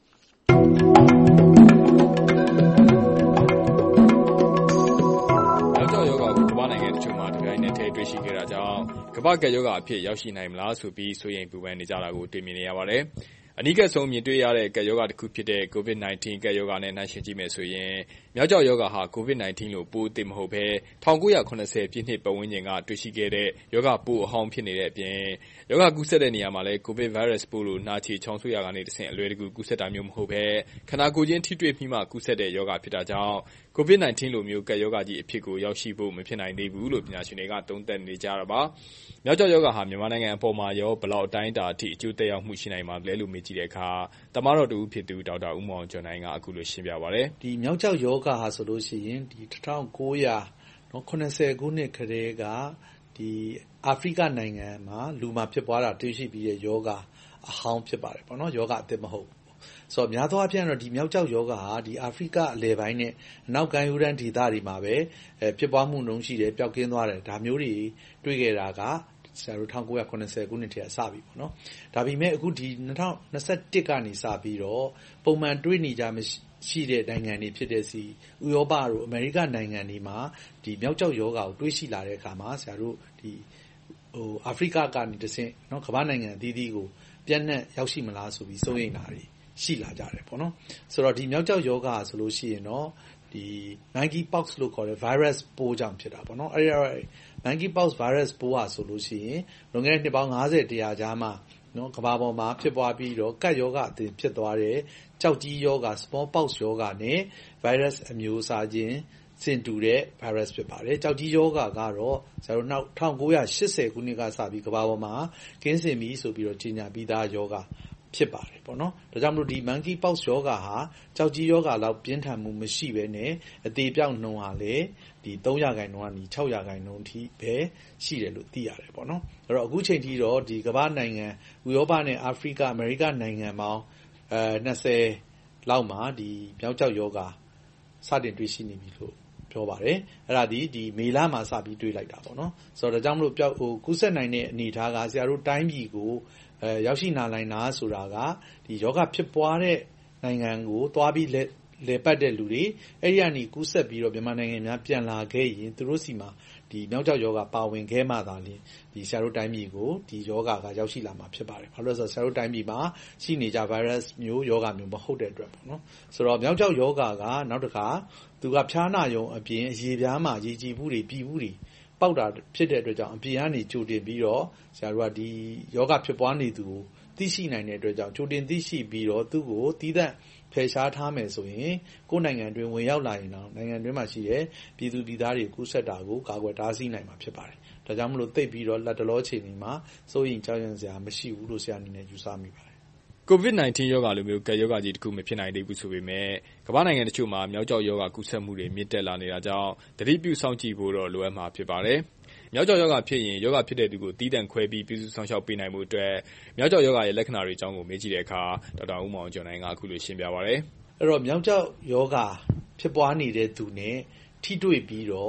မြောက်ကျောက်ယောဂါကိုကမ္ဘာနိုင်ငံတချို့မှာဒီတိုင်းနဲ့ထည့်တွေ့ရှိခဲ့တာကြောင့်ကမ္ဘာ့ကပ်ယောဂါအဖြစ်ရောက်ရှိနိုင်မလားဆိုပြီးစိုးရိမ်ပူပန်နေကြတာကိုတွေ့မြင်နေရပါတယ်။အနီးကပ်ဆုံးမြင်တွေ့ရတဲ့ကပ်ရောဂါတစ်ခုဖြစ်တဲ့ ကိုဗစ် ၁၉ ကပ်ရောဂါနဲ့နှိုင်းယှဉ်ကြည့်မယ်ဆိုရင်မြောက်ကျောက်ရောဂါဟာ ကိုဗစ် ၁၉ လို့ပိုးအသစ်မဟုတ်ဘဲ၁၉၇၀ပြည့်နှစ်ပတ်ဝန်းကျင်ကတွေ့ရှိခဲ့တဲ့ရောဂါပိုးအဟောင်းဖြစ်နေတဲ့အပြင်ရောဂါကူးစက်တဲ့နေရာမှာလည်းကိုဗစ်ဗိုင်းရပ်စ်ပိုးလိုနှာချေချောင်းဆိုးရာကနေတဆင့်အလွယ်တကူကူးစက်တာမျိုးမဟုတ်ဘဲခန္ဓာကိုယ်ချင်းထိတွေ့ပြီးမှကူးစက်တဲ့ရောဂါဖြစ်တာကြောင့်ကိုဗစ် ၁၉ လိုမျိုးကပ်ရောဂါကြီးအဖြစ်ကိုရောက်ရှိဖို့မဖြစ်နိုင်သေးဘူးလို့ပညာရှင်တွေကသုံးသပ်နေကြတာပါ။မြောက်ကျောက်ရောဂါဟာမြန်မာနိုင်ငံအပေါ်မှာရောဘလောက်အတိုင်းအတာအထိအကျိုးသက်ရောက်မှုရှိနိုင်မှာလဲလို့မေးကြည့်တဲ့အခါတမတော်တူဖြစ်သူဒေါက်တာဦးမောင်ကျော်နိုင်ကအခုလိုရှင်းပြပါတယ်။ဒီမြောက်ကျောက်ရောဂါဟာဆိုလို့ရှိရင်ဒီ၁၉၇၀ခုနှစ်ကတည်းကဒီအာဖရိကနိုင်ငံမှာလူမှာဖြစ်ပွားတာတွေ့ရှိပြီးတဲ့ယောဂအဟောင်းဖြစ်ပါတယ်ပေါ့နော်ယောဂအသစ်မဟုတ်ဘူး။ဆိုတော့များသောအားဖြင့်တော့ဒီမြောက်ကျောက်ယောဂဟာဒီအာဖရိကအလယ်ပိုင်းနဲ့အနောက်ကမ်းရိုးတန်းဒေသတွေမှာပဲအဲဖြစ်ပွားမှုနှုန်းရှိတယ်ပျောက်ကင်းသွားတယ်ဒါမျိုးတွေတွေ့ခဲ့တာကဆရာတို့၁၉၇၀ခုနှစ်ထဲအစပြီပေါ့နော်ဒါပေမဲ့အခုဒီ၂၀၂၁ကနေစပြီးတော့ပုံမှန်တွေ့နေကြမရှိတဲ့နိုင်ငံတွေဖြစ်တဲ့စီဥရောပတို့အမေရိကနိုင်ငံတွေမှာဒီမြောက်ကျောက်ယောဂါကိုတွေ့ရှိလာတဲ့အခါမှာဆရာတို့ဒီဟိုအာဖရိကကနေတဆင့်နော်ကမ္ဘာနိုင်ငံအသီးသီးကိုပြန့်နှံ့ရောက်ရှိမလားဆိုပြီးစိုးရိမ်တာတွေရှိလာကြတယ်ပေါ့နော်ဆိုတော့ဒီမြောက်ကျောက်ယောဂါဆိုလို့ရှိရင်တော့ဒီ monkeypox လို့ခေါ်တဲ့ virus ပိုးကြောင့်ဖြစ်တာပေါ့နော်အဲ့ဒီတော့ monkeypox virus ပိုးဟာဆိုလို့ရှိရင်လွန်ခဲ့တဲ့နှစ်ပေါင်း၅၀ ၁၀၀ကြားမှာနော်ကမ္ဘာပေါ်မှာဖြစ်ပွားပြီးတော့ကပ်ယောဂအသစ်ဖြစ်သွားတဲ့ကြောက်ကြီးယောဂ smallpox ယောဂနဲ့ virus အမျိုးအစားချင်းဆင်တူတဲ့ virus ဖြစ်ပါတယ်ကြောက်ကြီးယောဂကတော့ဆရာတို့နောက်၁၉၈၀ခုနှစ်ကစပြီးကမ္ဘာပေါ်မှာကင်းစင်ပြီဆိုပြီးတော့ကြီးညာပြီးသားယောဂဖြစ်ပါတယ်ပေါ့နော်ဒါကြောင့်မလို့ဒီ monkeypox ယောဂါဟာကြောက်ကြီးယောဂါလောက်ပြင်းထန်မှုမရှိဘဲနဲ့အသေးပြောက်နှုန်းဟာလည်းဒီ၃ရာခိုင်နှုန်းကနေ၆ရာခိုင်နှုန်းထိပဲရှိတယ်လို့သိရတယ်ပေါ့နော်အဲ့တော့အခုချိန်ထိတော့ဒီကမ္ဘာနိုင်ငံဥရောပနဲ့အာဖရိကအမေရိကနိုင်ငံပေါင်းအဲ၂၀လောက်မှာဒီမြောက်ကျောက်ယောဂါစတင်တွေ့ရှိနေပြီလို့ပြောပါတယ်အဲ့ဒါဒီဒီမေလမှာစပြီးတွေ့လိုက်တာပေါ့နော်ဆိုတော့ဒါကြောင့်မလို့ပြောက်ဟိုကူးစက်နိုင်တဲ့အနေအထားကဆရာတို့တိုင်းပြည်ကိုအဲရောက်ရှိလာနိုင်တာဆိုတာကဒီယောဂဖြစ်ပွားတဲ့နိုင်ငံကိုသွားပြီးလေလေပတ်တဲ့လူတွေအဲ့ဒီကနေကူးစက်ပြီးတော့မြန်မာနိုင်ငံများပြန်လာခဲ့ရင်သူတို့စီမှာဒီမြောက်ကျောက်ယောဂပါဝင်ခဲ့မှသာလျှင်ဒီဆရာတို့တိုင်းပြည်ကိုဒီယောဂကရောက်ရှိလာမှာဖြစ်ပါတယ်ဘာလို့လဲဆိုတော့ဆရာတို့တိုင်းပြည်မှာရှိနေကြ virus မျိုးယောဂမျိုးမဟုတ်တဲ့အတွက်ပေါ့နော်ဆိုတော့မြောက်ကျောက်ယောဂကနောက်တစ်ခါသူကဖျားနာယုံအပြင်အရေပြားမှာရေကြည်မှုတွေပြည်မှုတွေပေါက်တာဖြစ်တဲ့အတွက်ကြောင့်အပြင်ကနေကြိုတင်ပြီးတော့ဆရာတို့ကဒီယောဂဖြစ်ပွားနေသူကိုသိရှိနိုင်တဲ့အတွက်ကြောင့်ကြိုတင်သိရှိပြီးတော့သူ့ကိုတည်တဲ့ဖယ်ရှားထားမယ်ဆိုရင်ကိုယ်နိုင်ငံတွင်ဝင်ရောက်လာရင်တော့နိုင်ငံတွင်းမှာရှိတဲ့ပြည်သူပြည်သားတွေကူးစက်တာကိုကာကွယ်တားဆီးနိုင်မှာဖြစ်ပါတယ်။ဒါကြောင့်မလို့သိပြီးတော့လက်တလောချိန်ဒီမှာစိုးရင်ကြောက်ရွံ့စရာမရှိဘူးလို့ဆရာအနေနဲ့ယူဆမိပါတယ်။ကိုဗစ် ၁၉ ရောဂါလိုမျိုးကပ်ရောဂါကြီးတစ်ခုမဖြစ်နိုင်သေးဘူးဆိုပေမဲ့ကမ္ဘာနိုင်ငံတချို့မှာမြောက်ကျောက်ရောဂါကူးစက်မှုတွေမြင့်တက်လာနေတာကြောင့်သတိပြုစောင့်ကြည့်ဖို့တော့လိုအပ်မှာဖြစ်ပါတယ်။မြောက်ကျောက်ရောဂါဖြစ်ရင်ရောဂါဖြစ်တဲ့သူကိုတီးတန့်ခွဲပြီးပြုစုဆောင်ရှောက်ပေးနိုင်မှုအတွက်မြောက်ကျောက်ရောဂါရဲ့လက္ခဏာတွေအကြောင်းကိုမေးကြည့်တဲ့အခါဒေါက်တာဦးမောင်ကျော်နိုင်ကအခုလိုရှင်းပြပါရစေ။အဲ့တော့မြောက်ကျောက်ရောဂါဖြစ်ပွားနေတဲ့သူနဲ့ထိတွေ့ပြီးတော့သူ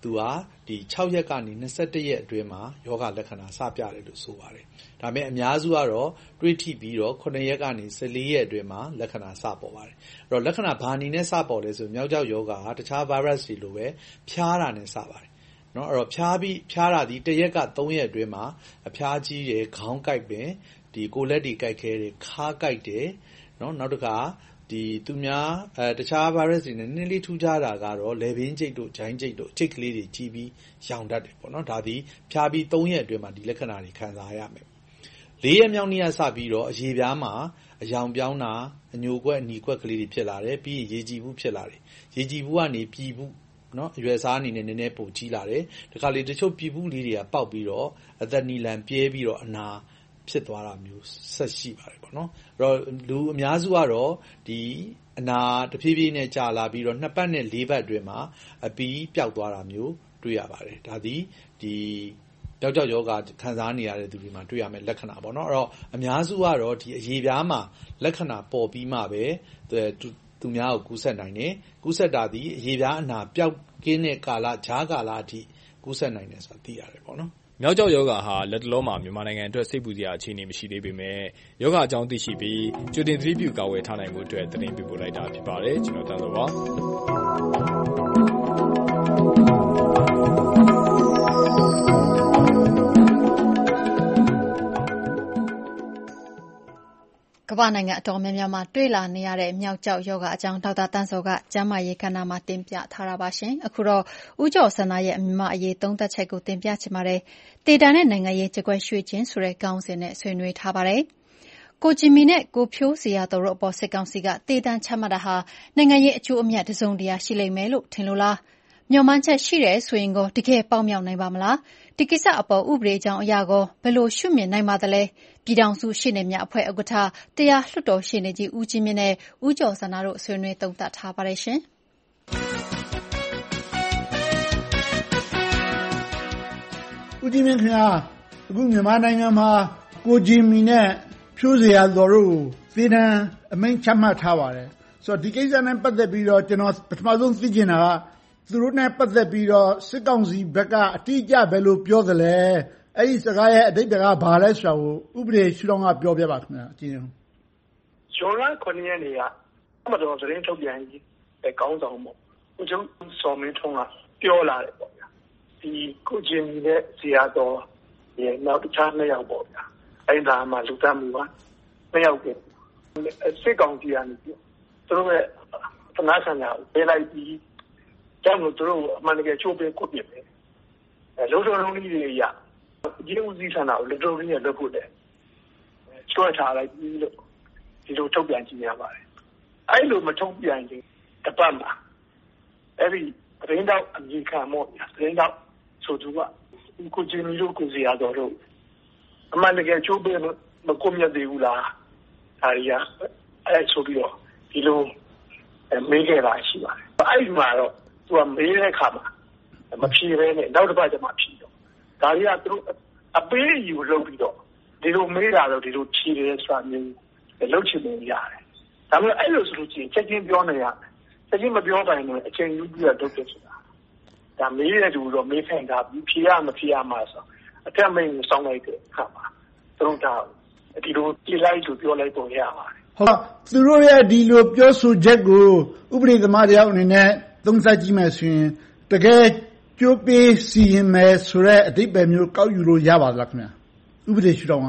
သူဟာဒီ၆ရက်ကနေ၂၁ရက်အတွင်းမှာယောဂလက္ခဏာစပြတယ်လို့ဆိုပါတယ်။ဒါပေမဲ့အများစုကတော့တွေးထိပြီးတော့ခုနှစ်ရက်ကနေ၁၄ရက်အတွင်းမှာလက္ခဏာစပေါ်ပါတယ်။အဲ့တော့လက္ခဏာဘာအနေနဲ့စပေါ်လဲဆိုမျောက်ကျောက်ယောဂကတခြား virus တွေလိုပဲဖျားတာနဲ့စပါတယ်။နော်အဲ့တော့ဖျားပြီးဖျားတာဒီတစ်ရက်က၃ရက်အတွင်းမှာအဖျားကြီးတယ်ခေါင်းကိုက်ပင်ဒီကိုလက်တွေကိုက်ခဲတယ်ခါကိုက်တယ်နော်နောက်တစ်ခါဒီသူများအဲတခြား virus တွေနဲ့နည်းနည်းလေးထူးခြားတာကတော့လေဘင်းကျိတ်တို့ဂျိုင်းကျိတ်တို့ကျိတ်ကလေးတွေကြီးပြီးရောင်တတ်တယ်ပေါ့နော်ဒါဒီဖျားပြီး၃ရက်အတွင်းမှာဒီလက္ခဏာတွေခံစားရမယ်၄ရက်မြောက်နေ့ကစပြီးတော့အရေပြားမှာအယောင်ပြောင်းတာအညိုကွက်အနီကွက်ကလေးတွေဖြစ်လာတယ်ပြီးရင်ရေကြည်ဘူးဖြစ်လာတယ်ရေကြည်ဘူးကနေပြည်ဘူးနော်အရွယ်စားအနေနဲ့နည်းနည်းပိုကြီးလာတယ်ဒီခါလေးတချို့ပြည်ဘူးလေးတွေကပေါက်ပြီးတော့အသက်နီလန်ပြဲပြီးတော့အနာဖြစ်သွားတာမျိုးဆက်ရှိပါတယ်ပေါ့နော်အဲ့တော့လူအများစုကတော့ဒီအနာတဖြည်းဖြည်းနဲ့ကြာလာပြီးတော့နှစ်ပတ်နဲ့လေးပတ်အတွင်းမှာအပီးပျောက်သွားတာမျိုးတွေ့ရပါတယ်ဒါသည်ဒီကြောက်ကြောက်ယောဂခံစားနေရတဲ့သူတွေမှာတွေ့ရမယ့်လက္ခဏာပေါ့နော်အဲ့တော့အများစုကတော့ဒီအရေပြားမှာလက္ခဏာပေါ်ပြီးမှပဲသူသူများကိုကူးစက်နိုင်တယ်ကူးစက်တာသည်အရေပြားအနာပျောက်ကင်းတဲ့ကာလဂျားကာလအထိကူးစက်နိုင်တယ်ဆိုတာသိရတယ်ပေါ့နော်မြောက်ကျောက်ယောဂဟာလက်တလုံးမှာမြန်မာနိုင်ငံအတွက်စိတ်ပူစရာအခြေအနေမရှိသေးပေမဲ့ယောဂအကြောင်းသိရှိပြီးကြိုတင်သတိပြုကာဝယ်ထားနိုင်မှုအတွက်သတင်းပေးပို့လိုက်တာဖြစ်ပါတယ်ကျွန်တော်တန်းစောပါကမ္ဘာနိုင်ငံအတော်များများမှာတွေ့လာနေရတဲ့မြောက်ကျောက်ယောဂအကြောင်းဒေါက်တာတန်းစောကကျန်းမာရေးကဏ္ဍမှာတင်ပြထားတာပါရှင်။အခုတော့ဦးကျော်စန္ဒာရဲ့မြန်မာအရေးသုံးသပ်ချက်ကိုတင်ပြချင်ပါတယ်။တေတာနဲ့နိုင်ငံရေးကြကွက်ရွှေချင်းဆိုတဲ့ခေါင်းစဉ်နဲ့ဆွေးနွေးထားပါတယ်။ကိုဂျင်မီနဲ့ကိုဖြိုးစရာတို့အပေါ်စစ်ကောင်စီကတေတံချမှတ်တာဟာနိုင်ငံရေးအကျိုးအမြတ်တစုံတရာရှိလိမ့်မယ်လို့ထင်လို့လား။မျှော်မှန်းချက်ရှိတယ်ဆိုရင်ကိုတကယ်ပေါက်မြောက်နိုင်ပါမလား။ဒီကိစ္စအပေါ်ဥပဒေကြောင်းအရာကိုဘယ်လိုရှုမြင်နိုင်ပါသလဲ။ပြည်ထောင်စုရှေ့နေများအဖွဲ့ဥက္ကဋ္ဌတရားလွှတ်တော်ရှေ့နေကြီးဦးကြီးမြင့်နဲ့ဦးကျော်စန္ဒာတို့ဆွေးနွေးသုံးသပ်ထားပါတယ်ရှင်။ဦးကြီးမြင့်ခင်ဗျာအခုမြန်မာနိုင်ငံမှာကိုဂျင်မီနဲ့ဖြိုးစရာတော်တို့ကိုသေဒဏ်အမိန့်ချမှတ်ထားပါတယ်။ဆိုတော့ဒီကိစ္စနဲ့ပတ်သက်ပြီးတော့ကျွန်တော်ပထမဆုံးသိချင်တာကသူတို့နဲ့ပတ်သက်ပြီးတော့စစ်ကောင်စီဘက်ကအတိအကျပဲလို့ပြောသလဲအဲ့ဒီစကားရဲ့အဓိပ္ပာယ်ကဘာလဲဆိုတာကိုဥပဒေရှုထောင့်ကပြောပြပါခင်ဗျာအကျဉ်းဆုံးဇွန်လခုနှစ်ရက်နေ့ကမတော်သတင်းထုတ်ပြန်ကြီးပဲကောင်းဆောင်ပေါ့ဦးကျုံစော်မင်းထွန်းကပြောလာတယ်ပေါ့ဗျာဒီကိုဂျင်မီနဲ့ဇီယာတော်ရဲ့နောက်တစ်ခြားနှစ်ယောက်ပေါ့ဗျာအဲ့ဒါမှလူသားမှုပါနှစ်ယောက်ပဲစစ်ကောင်စီကနေပြီးသူတို့ရဲ့သနာဆန္ဒကိုပေးလိုက်ပြီးကျောင်းတို့သူတို့အမှန်တကယ်ချိုးပေးကိုပြစ်တယ်အဲလုံးစုံလုံးကြီးတွေရဒီလိုဦးစီးဆန္ဒကိုလက်တော်ကြီးနဲ့လုပ်ဖို့တယ်ချွတ်ထားလိုက်ပြီးလို့ဒီလိုထုတ်ပြန်ကြည့်ရပါတယ်အဲ့လိုမထုတ်ပြန်ရင်တပတ်မှာအဲ့ဒီသတင်းတော့အမြင်ခံမော့သတင်းတော့ဆိုသူကကိုဂျင်မီတို့ကိုစီရတော်တို့အမှန်တကယ်ချိုးပေးမကွမြတ်သေးဘူးလားဒါရီကအဲ့ဆိုပြီးတော့ဒီလိုမေးခဲ့တာရှိပါတယ်အဲ့ဒီမှာတော့သူကမေးတဲ့အခါမှာမဖြေဘဲနဲ့နောက်တစ်ပတ်ကျမှဖြေတော့ဒါရီကသူတို့အပေးအယူလုပ်ပြီးတော့ဒီလိုမေးတာတော့ဒီလိုဖြေတယ်ဆိုတာမျိုးလုပ်ချင်လို့ရတယ်ဒါပေမဲ့အဲ့လိုဆိုလို့ချင်းချက်ချင်းပြောနေရတယ်ချက်ချင်းမပြောတိုင်းတော့အချိန်ယူပြီးတော့လုပ်တယ်ဆိုတာဒါမေးတဲ့သူတော့မေးခိုင်းတာပြီးဖြေရမဖြေရမှာဆိုအထက်မိန်ကိုစောင်းလိုက်တဲ့အခါမှာသူတို့ဒါဒီလိုကြည့်လိုက်လို့ပြောလိုက်ပုံရပါတယ်ဟုတ်သူတို့ရဲ့ဒီလိုပြောဆိုချက်ကိုဥပဒေသမားတယောက်အနေနဲ့သုံးသပ်ကြည့်မယ်ဆိုရင်တကယ်ကြိုးပေးစီရင်မယ်ဆိုတဲ့အဓိပ္ပာယ်မျိုးကောက်ယူလို့ရပါသလားခင်ဗျာဥပဒေရှုထောင့်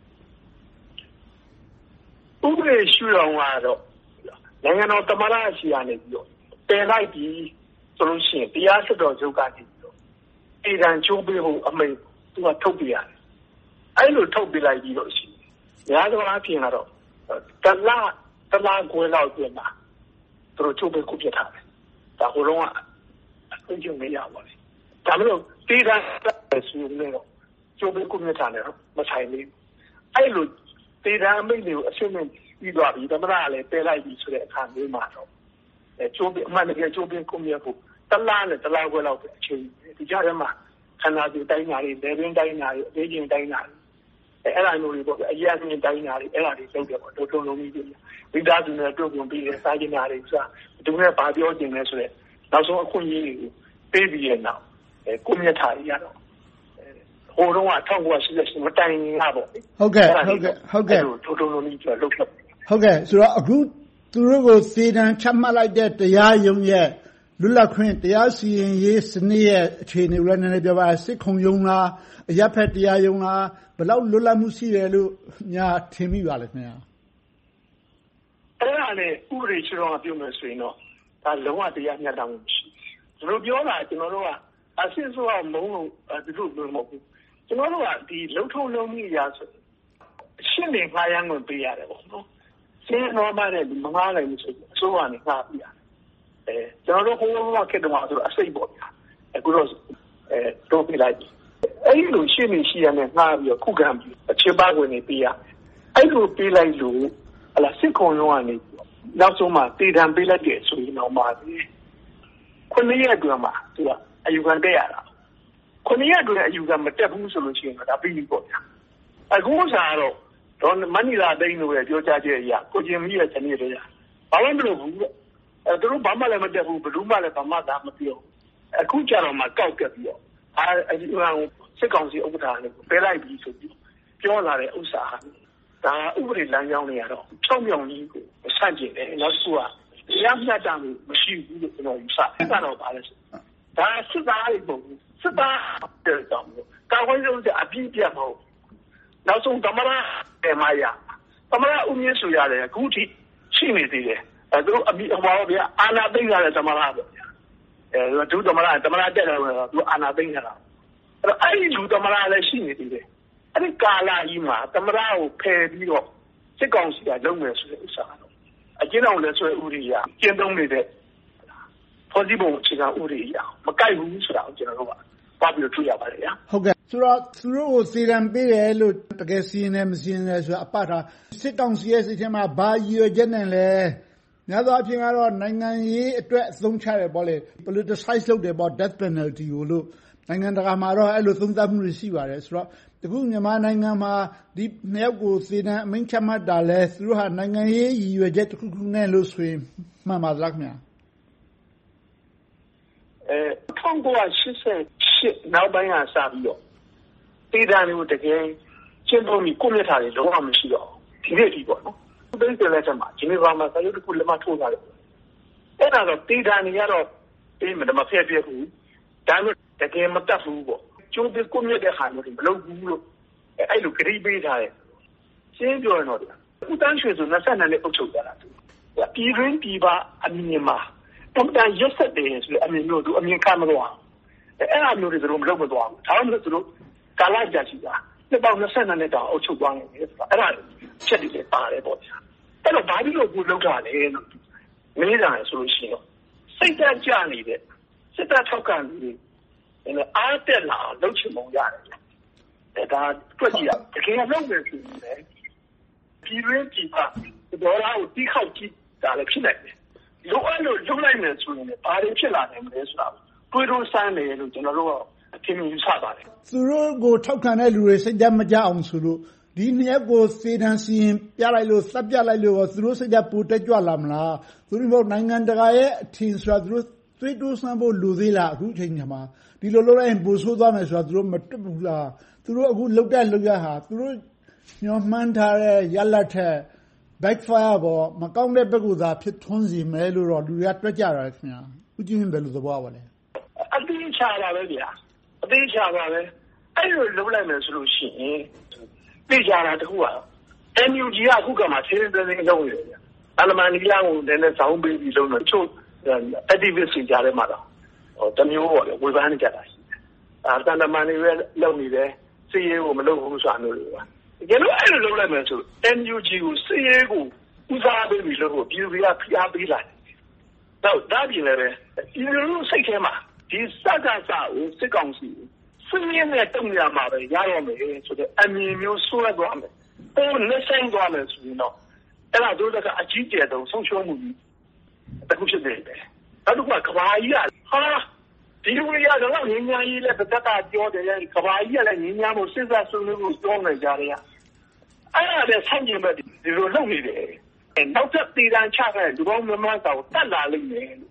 ကဥပဒေရှုထောင့်ကတော့နိုင်ငံတော်သမ္မတရှိရနေပြီးတော့ပယ်လိုက်ပြီးဆိုလို့ရှိရင်တရားစွဲတော်ချုပ်ကနေပြီးတော့အေဒံချိုးပေးဖို့အမိန့်သူကထုတ်ပြရတယ်အဲ့လိုထုတ်ပြလိုက်ပြီးတော့ရှိတယ်များသောအားဖြင့်ကတော့တလားတလားကိုလောက်ပြင်မှာသူတို့ချိုးပေးခုပြထားတယ်ဒါဟိုလုံးကအကျုံးမရပါဘူးဒါမျိုးတေးတာဆိုနေတော့ချိုးပေးခုမြထားတယ်မဆိုင်ဘူးအဲ့လိုတေးတာအမိန့်တွေကိုအရှင်းနဲ့ပြီးသွားပြီသမ္မတကလည်းပယ်လိုက်ပြီဆိုတဲ့အခါမျိုးမှာတော့အဲချိုးပေးအမှန်တကယ်ချိုးပေးခုမြဖို့တလားနဲ့တလားခွဲလောက်ပဲအချိန်ဒီကြားထဲမှာခန္ဓာကိုယ်တိုင်းတာတွေလေပင်တိုင်းတာတွေအသေးချင်းတိုင်းတာတွေအဲ့ဒါမျိုးတွေပေါ့အရက်ချင်းတိုင်းတာတွေအဲ့ဒါတွေလုပ်တယ်ပေါ့တော်တော်လုံးကြီးတွေမိသားစုနဲ့တွေ့ဆုံပြီးတဲ့စားကျင်တာတွေဆိုတာသူနဲ့ဗာပြောခြင်းလဲဆိုတော့နောက်ဆုံးအခွင့်အရေးတွေကိုပေးပြီးရနောက်ကိုမြတ်ထားရတော့ဟိုတော့၁၉၈၈မတိုင်ခင်ကပေါ့ဟုတ်ကဲ့ဟုတ်ကဲ့ဟုတ်ကဲ့ထိုးထိုးလုံးကြီးကျော်လှုပ်လှုပ်ဟုတ်ကဲ့ဆိုတော့အခုသူတို့ကိုသေဒဏ်ချမှတ်လိုက်တဲ့တရားရုံးရဲ့လွတ်လပ်ခွင့်တရားစီရင်ရေးစနစ်ရဲ့အခြေအနေကိုလည်းနည်းနည်းပြောပါစစ်ခုံရုံးလားအရပ်ဖက်တရားရုံးလားဘယ်လောက်လွတ်လပ်မှုရှိတယ်လို့များထင်မိပါလဲခင်ဗျာအဲ့ဒါလည်းဥပဒေချောင်းကပြောမယ်ဆိုရင်တော့ဒါလုံးဝတရားမျှတမှုမရှိဘူးတို့ပြောတာကျွန်တော်တို့ကအစစ်ဆိုးမုံလို့သူတို့ပြောမဟုတ်ဘူးကျွန်တော်တို့ကဒီလှုပ်ထုံလုံးကြီးရာဆိုရှင်းနေခါရမ်းကိုပေးရတယ်ပေါ့နော်ရှင်းတော့မှလည်းမငားနိုင်ဘူးဆိုအစိုးရကနေငားပြရတယ်အဲကျွန်တော်တို့ဟိုဘက်ကတည်းကဆိုအစိတ်ပေါ့ဗျာအခုတော့အဲတော့ပြလိုက်အဲ့ဒီလိုရှင်းနေရှိရမယ်ငားပြီးခုခံပြီးအခြေပါဝင်နေပေးရအဲ့လိုပေးလိုက်လို့ဟလာစစ်ခုံလုံးကနေနောက်ဆုံးမှတည်ထံပေးလိုက်တဲ့ဆိုရင်တော့မှဒီခုနှစ်ရက်အတွင်းမှာသူကအယူခံတက်ရတာခုနှစ်ရက်အတွင်းအယူခံမတက်ဘူးဆိုလို့ရှိရင်တော့ဒါပြီးပြီပေါ့ဗျာအခုစားတော့တော့မနီလာတိန်တို့ရဲ့ပြောကြားချက်အရကိုကျင်မီရဲ့ဇနီးတွေကဘာမှမလုပ်ဘူးပေါ့အဲသူတို့ဘာမှလည်းမတက်ဘူးဘယ်သူမှလည်းဘာမှသာမပြောအခုကြတော့မှကောက်ကပ်ပြီးတော့အာအဲဒီဟိုစစ်ကောင်စီဥက္ကဋ္ဌကပဲလိုက်ပြီးဆိုပြီးပြောလာတဲ့ဥစ္စာဟာဒါဥပဒေလမ်းကြောင်းတွေကတော့ဖြောင်းမြောင်ကြီးကိုဆန့်ကျင်တယ်နောက်တစ်ခုကတရားမျှတမှုမရှိဘူးလို့ကျွန်တော်ယူဆတယ်ဒါတော့ပါလဲဒါစစ်သားတွေပုံစစ်သားတဲ့ကြောင့်ကာကွယ်ရေးဦးတဲ့အပြည့်ပြတ်မဟုတ်နောက်ဆုံးသမရတယ်မရသမရဦးမြင့်ဆိုရတယ်အခုထိရှိနေသေးတယ်အဲသူတို့အမိအမတော်ဗျာအာနာသိမ့်ရတဲ့သမရပေါ့ဗျာအဲဒုသမရသမရတက်တယ်ဆိုတော့သူအာနာသိမ့်ရတာအဲ့တော့အဲ့ဒီလူသမရလည်းရှိနေသေးတယ်အဲ့ဒီကာလကြီးမှာသမရကိုဖယ်ပြီးတော့စစ်ကောင်စီကလုပ်မယ်ဆိုတဲ့ဥစ္စာတော့အကျဉ်းအောင်လည်းဆွဲဥရိယာကျင်းသုံးနေတဲ့ဖွဲ့စည်းပုံအခြေခံဥရိယာမကိုက်ဘူးဆိုတာကိုကျွန်တော်တို့ကပါပြီးတွေ့ရပါတယ်ဗျာဟုတ်ကဲ့ဆိုတော့သူတို့ကိုစေတံပေးတယ်လို့တကယ်စီရင်တယ်မစီရင်တယ်ဆိုတာအပထားစစ်ကောင်စီရဲ့စိတ်ထဲမှာဘာရည်ရွယ်ချက်နဲ့လဲများသောအားဖြင့်ကတော့နိုင်ငံရေးအတွက်အသုံးချတယ်ပေါ့လေ politicize လုပ်တယ်ပေါ့ death penalty ကိုလို့နိုင်ငံတကာမှာတော့အဲ့လိုသုံးသပ်မှုတွေရှိပါတယ်ဆိုတော့အခုမြန်မာနိုင်ငံမှာဒီနှစ်ယောက်ကိုစေတံအမိန့်ချမှတ်တာလဲသူတို့ဟာနိုင်ငံရေးရည်ရွယ်ချက်တစ်ခုခုနဲ့လို့ဆိုရင်မှန်ပါသလားခင်ဗျာအဲ၁၉၈၈နောက်ပိုင်းကစပြီးတော့တေးတန်းတွေကိုတကယ်ကျင်းသုံးပြီးကိုမြတ်ထားတယ်လုံးဝမရှိတော့ဒီနေ့ဒီပေါ့နော်ဒီနေ့လည်းဆက်မှာဒီနေ့ဘာမှစာရုပ်တစ်ခုလက်မထိုးထားတယ်အဲ့ဒါတော့တေးတန်းတွေကတော့အေးမမဖျက်ပြဘူးဒါမှတကယ်မတတ်ဘူးပေါ့ကျိုးပြီးကိုမြတ်တဲ့ဟာမျိုးတွေမလုပ်ဘူးလို့အဲ့လိုဂရိပေးထားတယ်ရှင်းပြောရင်တော့ဦးတန်းရွှေဆို၂၂နှစ်အုပ်ချုပ်ကြတာသူပြည်ရင်းပြည်ပအမြင်မှာတော့တန်ရက်ဆက်တယ်ဆိုတဲ့အမြင်မျိုးသူအမြင်ခံမလို့အောင်အဲ့အမျိုးတွေသူတို့မလုပ်မသွားဘူးဒါမှမဟုတ်သူတို့ကာလကြာရှိတာနှစ်ပေါင်း၂၂နှစ်တောင်အုပ်ချုပ်သွားနေတယ်ဆိုတာအဲ့ဒါချက်တွေလည်းပါတယ်ပေါ့ဗျာအဲ့တော့ဘာလို့ကိုလောက်တာလဲလို့မေးတာဆိုလို့ရှိရင်စိတ်ဓာတ်ကြနေတဲ့စစ်တပ်ထောက်ခံလူတွေအဲ့အားတက်လာလုပ်ချင်ပုံရတယ်ဒါတွေ့ကြည့်ရတကယ်လုပ်မယ်ဆိုရင်လည်းပြည်ရင်းပြည်ပဒေါ်လာကိုတိခောက်ကြည့်တာလည်းဖြစ်နိုင်တယ်လိုအပ်လို့လုပ်လိုက်မယ်ဆိုရင်ဘာတွေဖြစ်လာနိုင်မလဲဆိုတာတွေးလို့စမ်းတယ်လို့ကျွန်တော်တို့အထင်မြင်ယူဆပါတယ်သူတို့ကိုထောက်ခံတဲ့လူတွေစိတ်ဓာတ်မကြအောင်ဆိုလို့ဒီနှစ်ယောက်ကိုစေတံစီရင်ပြလိုက်လို့သတ်ပြလိုက်လို့သူတို့စိတ်ဓာတ်ပိုတက်ကြွလာမလားသူတို့နိုင်ငံတကာရဲ့အထင်ဆိုတာသူတို့သွေးတိုးစမ်းဖို့လူသေးလားအခုချိန်မှာဒီလိုလုပ်လိုက်ရင်ပိုဆိုးသွားမယ်ဆိုတာသူတို့မတွက်ဘူးလားသူတို့အခုလုတ်တဲ့လုတ်ရဟာသူတို့ညှော်မှန်းထားတဲ့ရလဒ်ထက် backfire ပေါ်မကောင်းတဲ့ဘက်ကသာဖြစ်ထွန်းစီမယ်လို့တော့လူတွေကတွက်ကြတာခင်ဗျာဦးကြီးဘယ်လိုသဘောပါလဲအသေးချာပါပဲဗျာအသေးချာပါပဲအဲ့လိုလုပ်လိုက်မယ်ဆိုလို့ရှိရင်သိကြတာတခုက N U G ကအခုကမှသေးသေးသေးလုပ်နေတယ်ဗျာအလမန်နီလာကိုလည်းနဲ့ဇောင်းပေးပြီးလုပ်နေချို့ activist တွေကြားထဲမှာတော့ဟိုတမျိုးပေါ့လေဝေဖန်နေကြတာရှိတယ်အာတန်တမန်တွေပဲလုပ်နေတယ်စီရေးကိုမလုပ်ဘူးဆိုတာမျိုးတွေပါတကယ်လို့အဲ့လိုလုပ်လိုက်မယ်ဆို N U G ကိုစီရေးကိုဦးစားပေးပြီးလုပ်ဖို့ပြည်သူတွေကဖိအားပေးလာတယ်တော့ဒါပြင်လည်းပဲဒီလိုစိတ်ထဲမှာဒီစကားစားကိုစစ်ကောင်စီစီရေးနဲ့တုံ့ရမှာပဲရတော့မယ်ဆိုတဲ့အမြင်မျိုးဆွဲသွားမယ်ဟိုလက်ဆိုင်သွားမယ်ဆိုရင်တော့အဲ့ဒါတို့ကအကြီးကျယ်ဆုံးဆုံးရှုံးမှုတခုဖြစ်နေတယ်အဲ့တော့ကဘာကြီးကဟာဒီလိုရတော့ငင်းညာကြီးလည်းပတ်သက်ပြောတယ်ရဲ့ကဘာကြီးကလည်းငင်းညာမို့စဉ်းစားဆွေးနွေးဖို့ပြောနေကြတယ်အဲ့ဒါလည်းဆန့်ကျင်ဘက်ဒီလိုလုပ်နေတယ်နောက်ထပ်တည်တံ့ချခဲ့ဒီကောင်မမတောက်တက်လာလိမ့်မယ်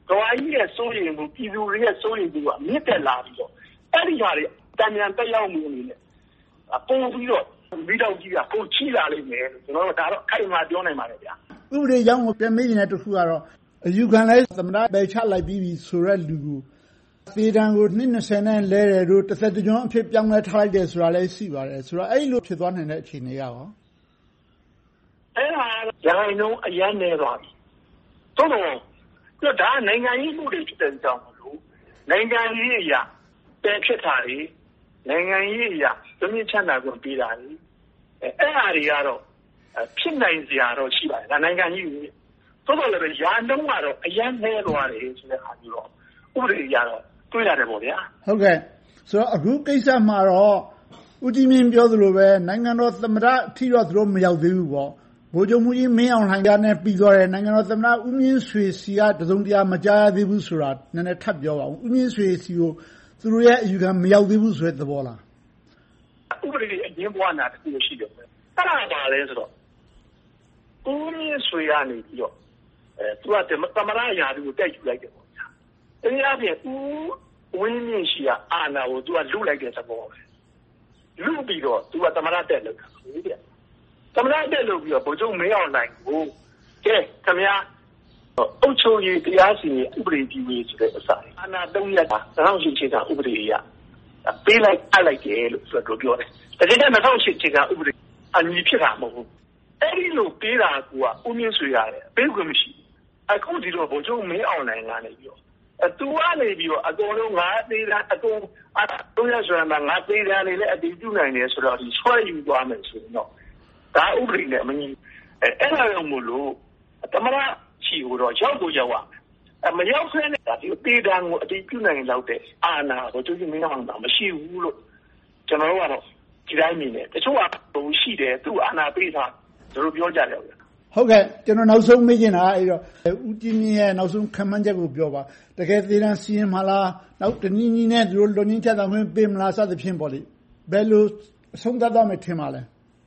ကဘာကြီးရဲ့စိုးရိမ်မှုပြည်သူတွေရဲ့စိုးရိမ်မှုကမြင့်တက်လာပြီးတော့အဲ့ဒီဟာတွေတံမြန်တက်ရောက်မှုအနေနဲ့ပုံပြီးတော့မိတော့ကြီးကပုံချီလာလိမ့်မယ်လို့ကျွန်တော်တို့ဒါတော့ခိုင်မာပြောနိုင်ပါတယ်ဗျာဥပဒေကြောင့်ပြန်မေးနေတဲ့တစ်ခုကတော့အယူခံလဲသမဏပဲချလိုက်ပြီးပြီဆိုရက်လူကိုသေတံကိုနှစ်၂၀နဲ့လဲတယ်တို့တစ်သက်တကြွအဖြစ်ပြောင်းလဲထားလိုက်တယ်ဆိုတာလည်းရှိပါတယ်ဆိုတော့အဲ့လိုဖြစ်သွားနိုင်တဲ့အခြေအနေရောအဲ့ဒါရဟန်းလုံးအရန်နေသွားပြီတော့တော့ဒါနိုင်ငံရေးမှုတွေဖြစ်တဲ့ကြောင့်မလို့နိုင်ငံရေးအရာပယ်ဖြစ်တာတွေနိုင်ငံရေးအရာသမီးချမ်းသာကိုပေးတာတွေအဲ့အဲ့အရာတွေကတော့ဖြစ်နိုင်စရာတော့ရှိပါတယ်ဒါနိုင်ငံကြီးကိုတော့တော့လည်းရာနှုန်းကတော့အရန်နေသွားတယ်ဆိုတဲ့အားမျိုးတော့ဥပဒေအရတော့တွေ့ရတယ်ပေါ့ဗျာဟုတ်ကဲ့ဆိုတော့အခုကိစ္စမှာတော့ဦးကြီးမြင့်ပြောသလိုပဲနိုင်ငံတော်သမ္မတအထိတော့သူတို့မရောက်သေးဘူးပေါ့ဗိုလ်ချုပ်မှုကြီးမင်းအောင်လှိုင်ကနဲ့ပြီးသွားတယ်နိုင်ငံတော်သမ္မတဦးမြင့်ဆွေစီကတစုံတရာမကြားရသေးဘူးဆိုတာနည်းနည်းထပ်ပြောပါဦးဦးမြင့်ဆွေစီကိုသူတို့ရဲ့အယူခံမရောက်သေးဘူးဆိုတဲ့သဘောလားဥပဒေအရင်းပွားနာတခုရှိတယ်အဲ့ဒါပါလဲဆိုတော့ဦးမြင့်ဆွေကနေပြီးတော့အဲသူကသမ္မတရာထူးကိုတက်ယူလိုက်တယ်ပေါ့ဗျာတရားဖြင့်ဦးဝင်းမြင့်ရှိကအာဏာကိုသူကလုလိုက်တဲ့သဘောပဲလုပြီးတော့သူကသမ္မတတက်လို့ဟုတ်တယ်သမ္မတတက်လို့ပြီးတော့ဗိုလ်ချုပ်မင်းအောင်လှိုင်ကိုကဲခင်ဗျာအုပ်ချုပ်ရေးတရားစီရင်ဥပဒေပြုရေးဆိုတဲ့အစားအာဏာသုံးရတာ၂၀၀၈ခြေကဥပဒေအရပေးလိုက်အပ်လိုက်တယ်လို့ဆိုတော့ပြောတယ်တကယ်က၂၀၀၈ခြေကဥပဒေအညီဖြစ်တာမဟုတ်ဘူးအဲ့ဒီလိုပေးတာကဦးမြင့်ဆွေရတယ်ပေးခွင့်မရှိအခုဒီတော့ဗိုလ်ချုပ်မင်းအောင်လှိုင်ကနေပြီးတော့အတူကနေပြီးတော့အကုန်လုံးငါသေးတာအကုန်အတော့ရဆိုရင်ငါသေးတာနေလည်းအတည်ပြုနိုင်တယ်ဆိုတော့ဒီဆွဲယူသွားမယ်ဆိုရင်တော့ဒါဥပဒေနဲ့မညီအဲ့အဲ့ဒါကြောင့်မို့လို့သမရချီကိုတော့ရောက်ကိုရောက်ရမရောက်ခဲနဲ့ဒါဒီတေးတန်းကိုအတည်ပြုနိုင်လောက်တဲ့အာဏာကိုသူကမင်းအောင်တာမရှိဘူးလို့ကျွန်တော်တို့ကတော့ဒီတိုင်းနေတယ်တချို့ကဟိုရှိတယ်သူ့အာဏာပေးတာသူတို့ပြောကြတယ်ဟုတ်ကဲ့ကျွန်တော်နောက်ဆုံးမေးချင်တာအဲ့တော့ဦးကြီးမြင့်ရဲ့နောက်ဆုံးခံမှန်းချက်ကိုပြောပါတကယ်သေတံစီရင်မှာလားနောက်တနည်းနည်းနဲ့သူတို့လွန်ငင်းချက်တော်မင်းပေးမလားစသဖြင့်ပေါ့လေဘယ်လိုအဆုံးသတ်သွားမယ်ထင်ပါလဲ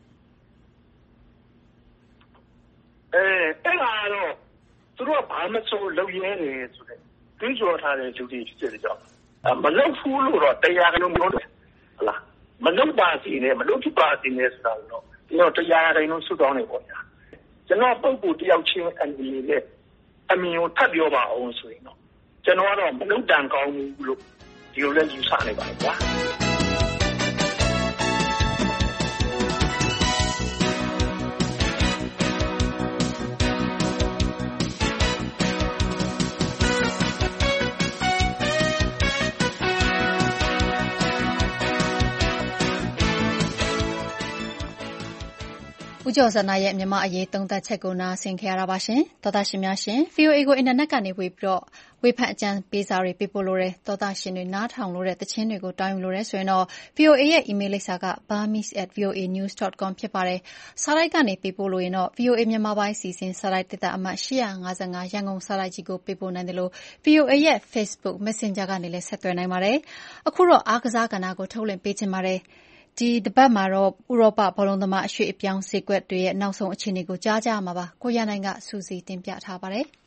အဲအဲ့ဒါတော့သူတို့ကဘာမှဆိုလုပ်ရဲတယ်ဆိုတဲ့တွေးကြောထားတဲ့လူတွေဖြစ်တဲ့ကြောင့်မလုပ်ဘူးလို့တော့တရားကလုံးပြောတယ်ဟုတ်လားမလုပ်ပါစီနဲ့မလုပ်ဖြစ်ပါစီနဲ့ဆိုတာတော့ဒီတော့တရားကလုံးဆွတောင်းနေပေါ့ညာကျွန်တော်ပုဂ္ဂိုလ်တယောက်ချင်းအနေနဲ့အမြင်ကိုထပ်ပြောပါအောင်ဆိုရင်တော့ကျွန်တော်ကတော့မလုပ်တန်ကောင်းဘူးလို့ဒီလိုလဲယူဆနေပါတယ်ဗျာဦးကျော်ဇနာရဲ့မြန်မာအရေးသုံးသပ်ချက်ကိုနားဆင်ခဲ့ရတာပါရှင်။သောသားရှင်များရှင် ဗွီအိုအေ ကိုအင်တာနက်ကနေဝေပြီးတော့ဝေဖန်အကြံပေးစာတွေပေးပို့လို့တဲ့သောသားရှင်တွေနားထောင်လို့တဲ့သချင်းတွေကိုတောင်းယူလို့တဲ့ဆိုရင်တော့ ဗွီအိုအေ ရဲ့ email လိပ်စာက burmese at voa news dot com ဖြစ်ပါတယ်။စာတိုက်ကနေပေးပို့လို့ရင်တော့ ဗွီအိုအေ မြန်မာပိုင်းစီစဉ်စာတိုက်တက်တာအမှတ်၈၅၅ရန်ကုန်စာတိုက်ကြီးကိုပေးပို့နိုင်တယ်လို့ ဗွီအိုအေ ရဲ့ Facebook Messenger ကနေလည်းဆက်သွယ်နိုင်ပါတယ်။အခုတော့အားကစားကဏ္ဍကိုထုတ်လွှင့်ပေးချင်ပါတယ်။ဒီတပတ်မှာတော့ဥရောပဘောလုံးသမားအရွှေ့အပြောင်းဈေးကွက်တွေရဲ့နောက်ဆုံးအခြေအနေကိုကြားကြရမှာပါ။ကိုရနိုင်ကစူးစီးတင်ပြထားပါတယ်။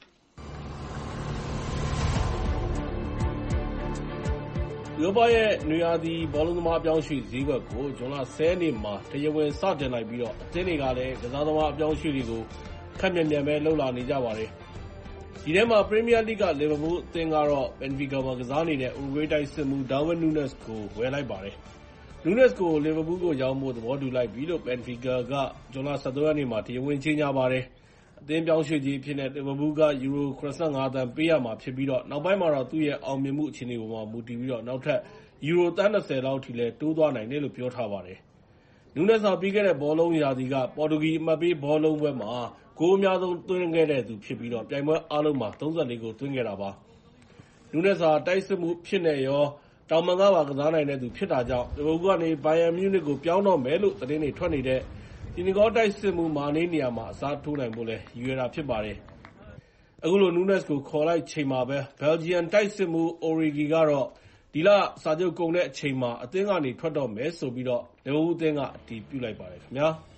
ဥရောပရဲ့နွေရာသီဘောလုံးသမားအပြောင်းအရွှေ့ဈေးကွက်ကိုဇွန်လ၁၀ရက်နေ့မှာတရားဝင်စတင်လိုက်ပြီးတော့အသင်းတွေကလည်းကစားသမားအပြောင်းအရွှေ့တွေကိုခက်မြန်မြန်ပဲလှုပ်လာနေကြပါတယ်။ဒီထဲမှာ Premier League က Liverpool အသင်းကတော့ Benfica မှာကစားနေတဲ့ Uruguay တိုက်စစ်မှူး Darwin Núñez ကိုဝယ်လိုက်ပါတယ်။ Núñez ကို Liverpool ကိုရောင်းဖို့သဘောတူလိုက်ပြီလို့ Benfica ကဇွန်လ၁၃ရက်နေ့မှာတရားဝင်ကြေညာပါတယ်။အသင်းပြောင်းရွှေ့ခြင်းအဖြစ်နဲ့ Liverpool ကယူရို၇၅သန်းပေးရမှာဖြစ်ပြီးတော့နောက်ပိုင်းမှာတော့သူ့ရဲ့အောင်မြင်မှုအခြေအနေပေါ်မှာမူတည်ပြီးတော့နောက်ထပ်ယူရိုသန်း၂၀လောက်ထိလည်းတိုးသွားနိုင်တယ်လို့ပြောထားပါတယ်။ Núñez ဟာပြီးခဲ့တဲ့ဘောလုံးရာသီကပေါ်တူဂီအမှတ်ပေးဘောလုံးပွဲမှာဂိုးအများဆုံးသွင်းခဲ့တဲ့သူဖြစ်ပြီးတော့ပြိုင်ပွဲအားလုံးမှာ၃၄ဂိုးသွင်းခဲ့တာပါ။ Núñez ဟာတိုက်စစ်မှုဖြစ်နေရောတောင်ပံကပါကစားနိုင်တဲ့သူဖြစ်တာကြောင့် Liverpool ကနေ Bayern Munich ကိုပြောင်းတော့မယ်လို့သတင်းတွေထွက်နေတဲ့စီနီဂေါတိုက်စစ်မှုမာနေနေရာမှာအစားထိုးနိုင်ဖို့လည်းရည်ရွယ်တာဖြစ်ပါတယ်။အခုလို Núñez ကိုခေါ်လိုက်ချိန်မှာပဲ Belgian တိုက်စစ်မှု Origi ကတော့ဒီလစာချုပ်ကုန်တဲ့အချိန်မှာအသင်းကနေထွက်တော့မယ်ဆိုပြီးတော့ Liverpool အသင်းကအတည်ပြုလိုက်ပါတယ်ခင်ဗျာ။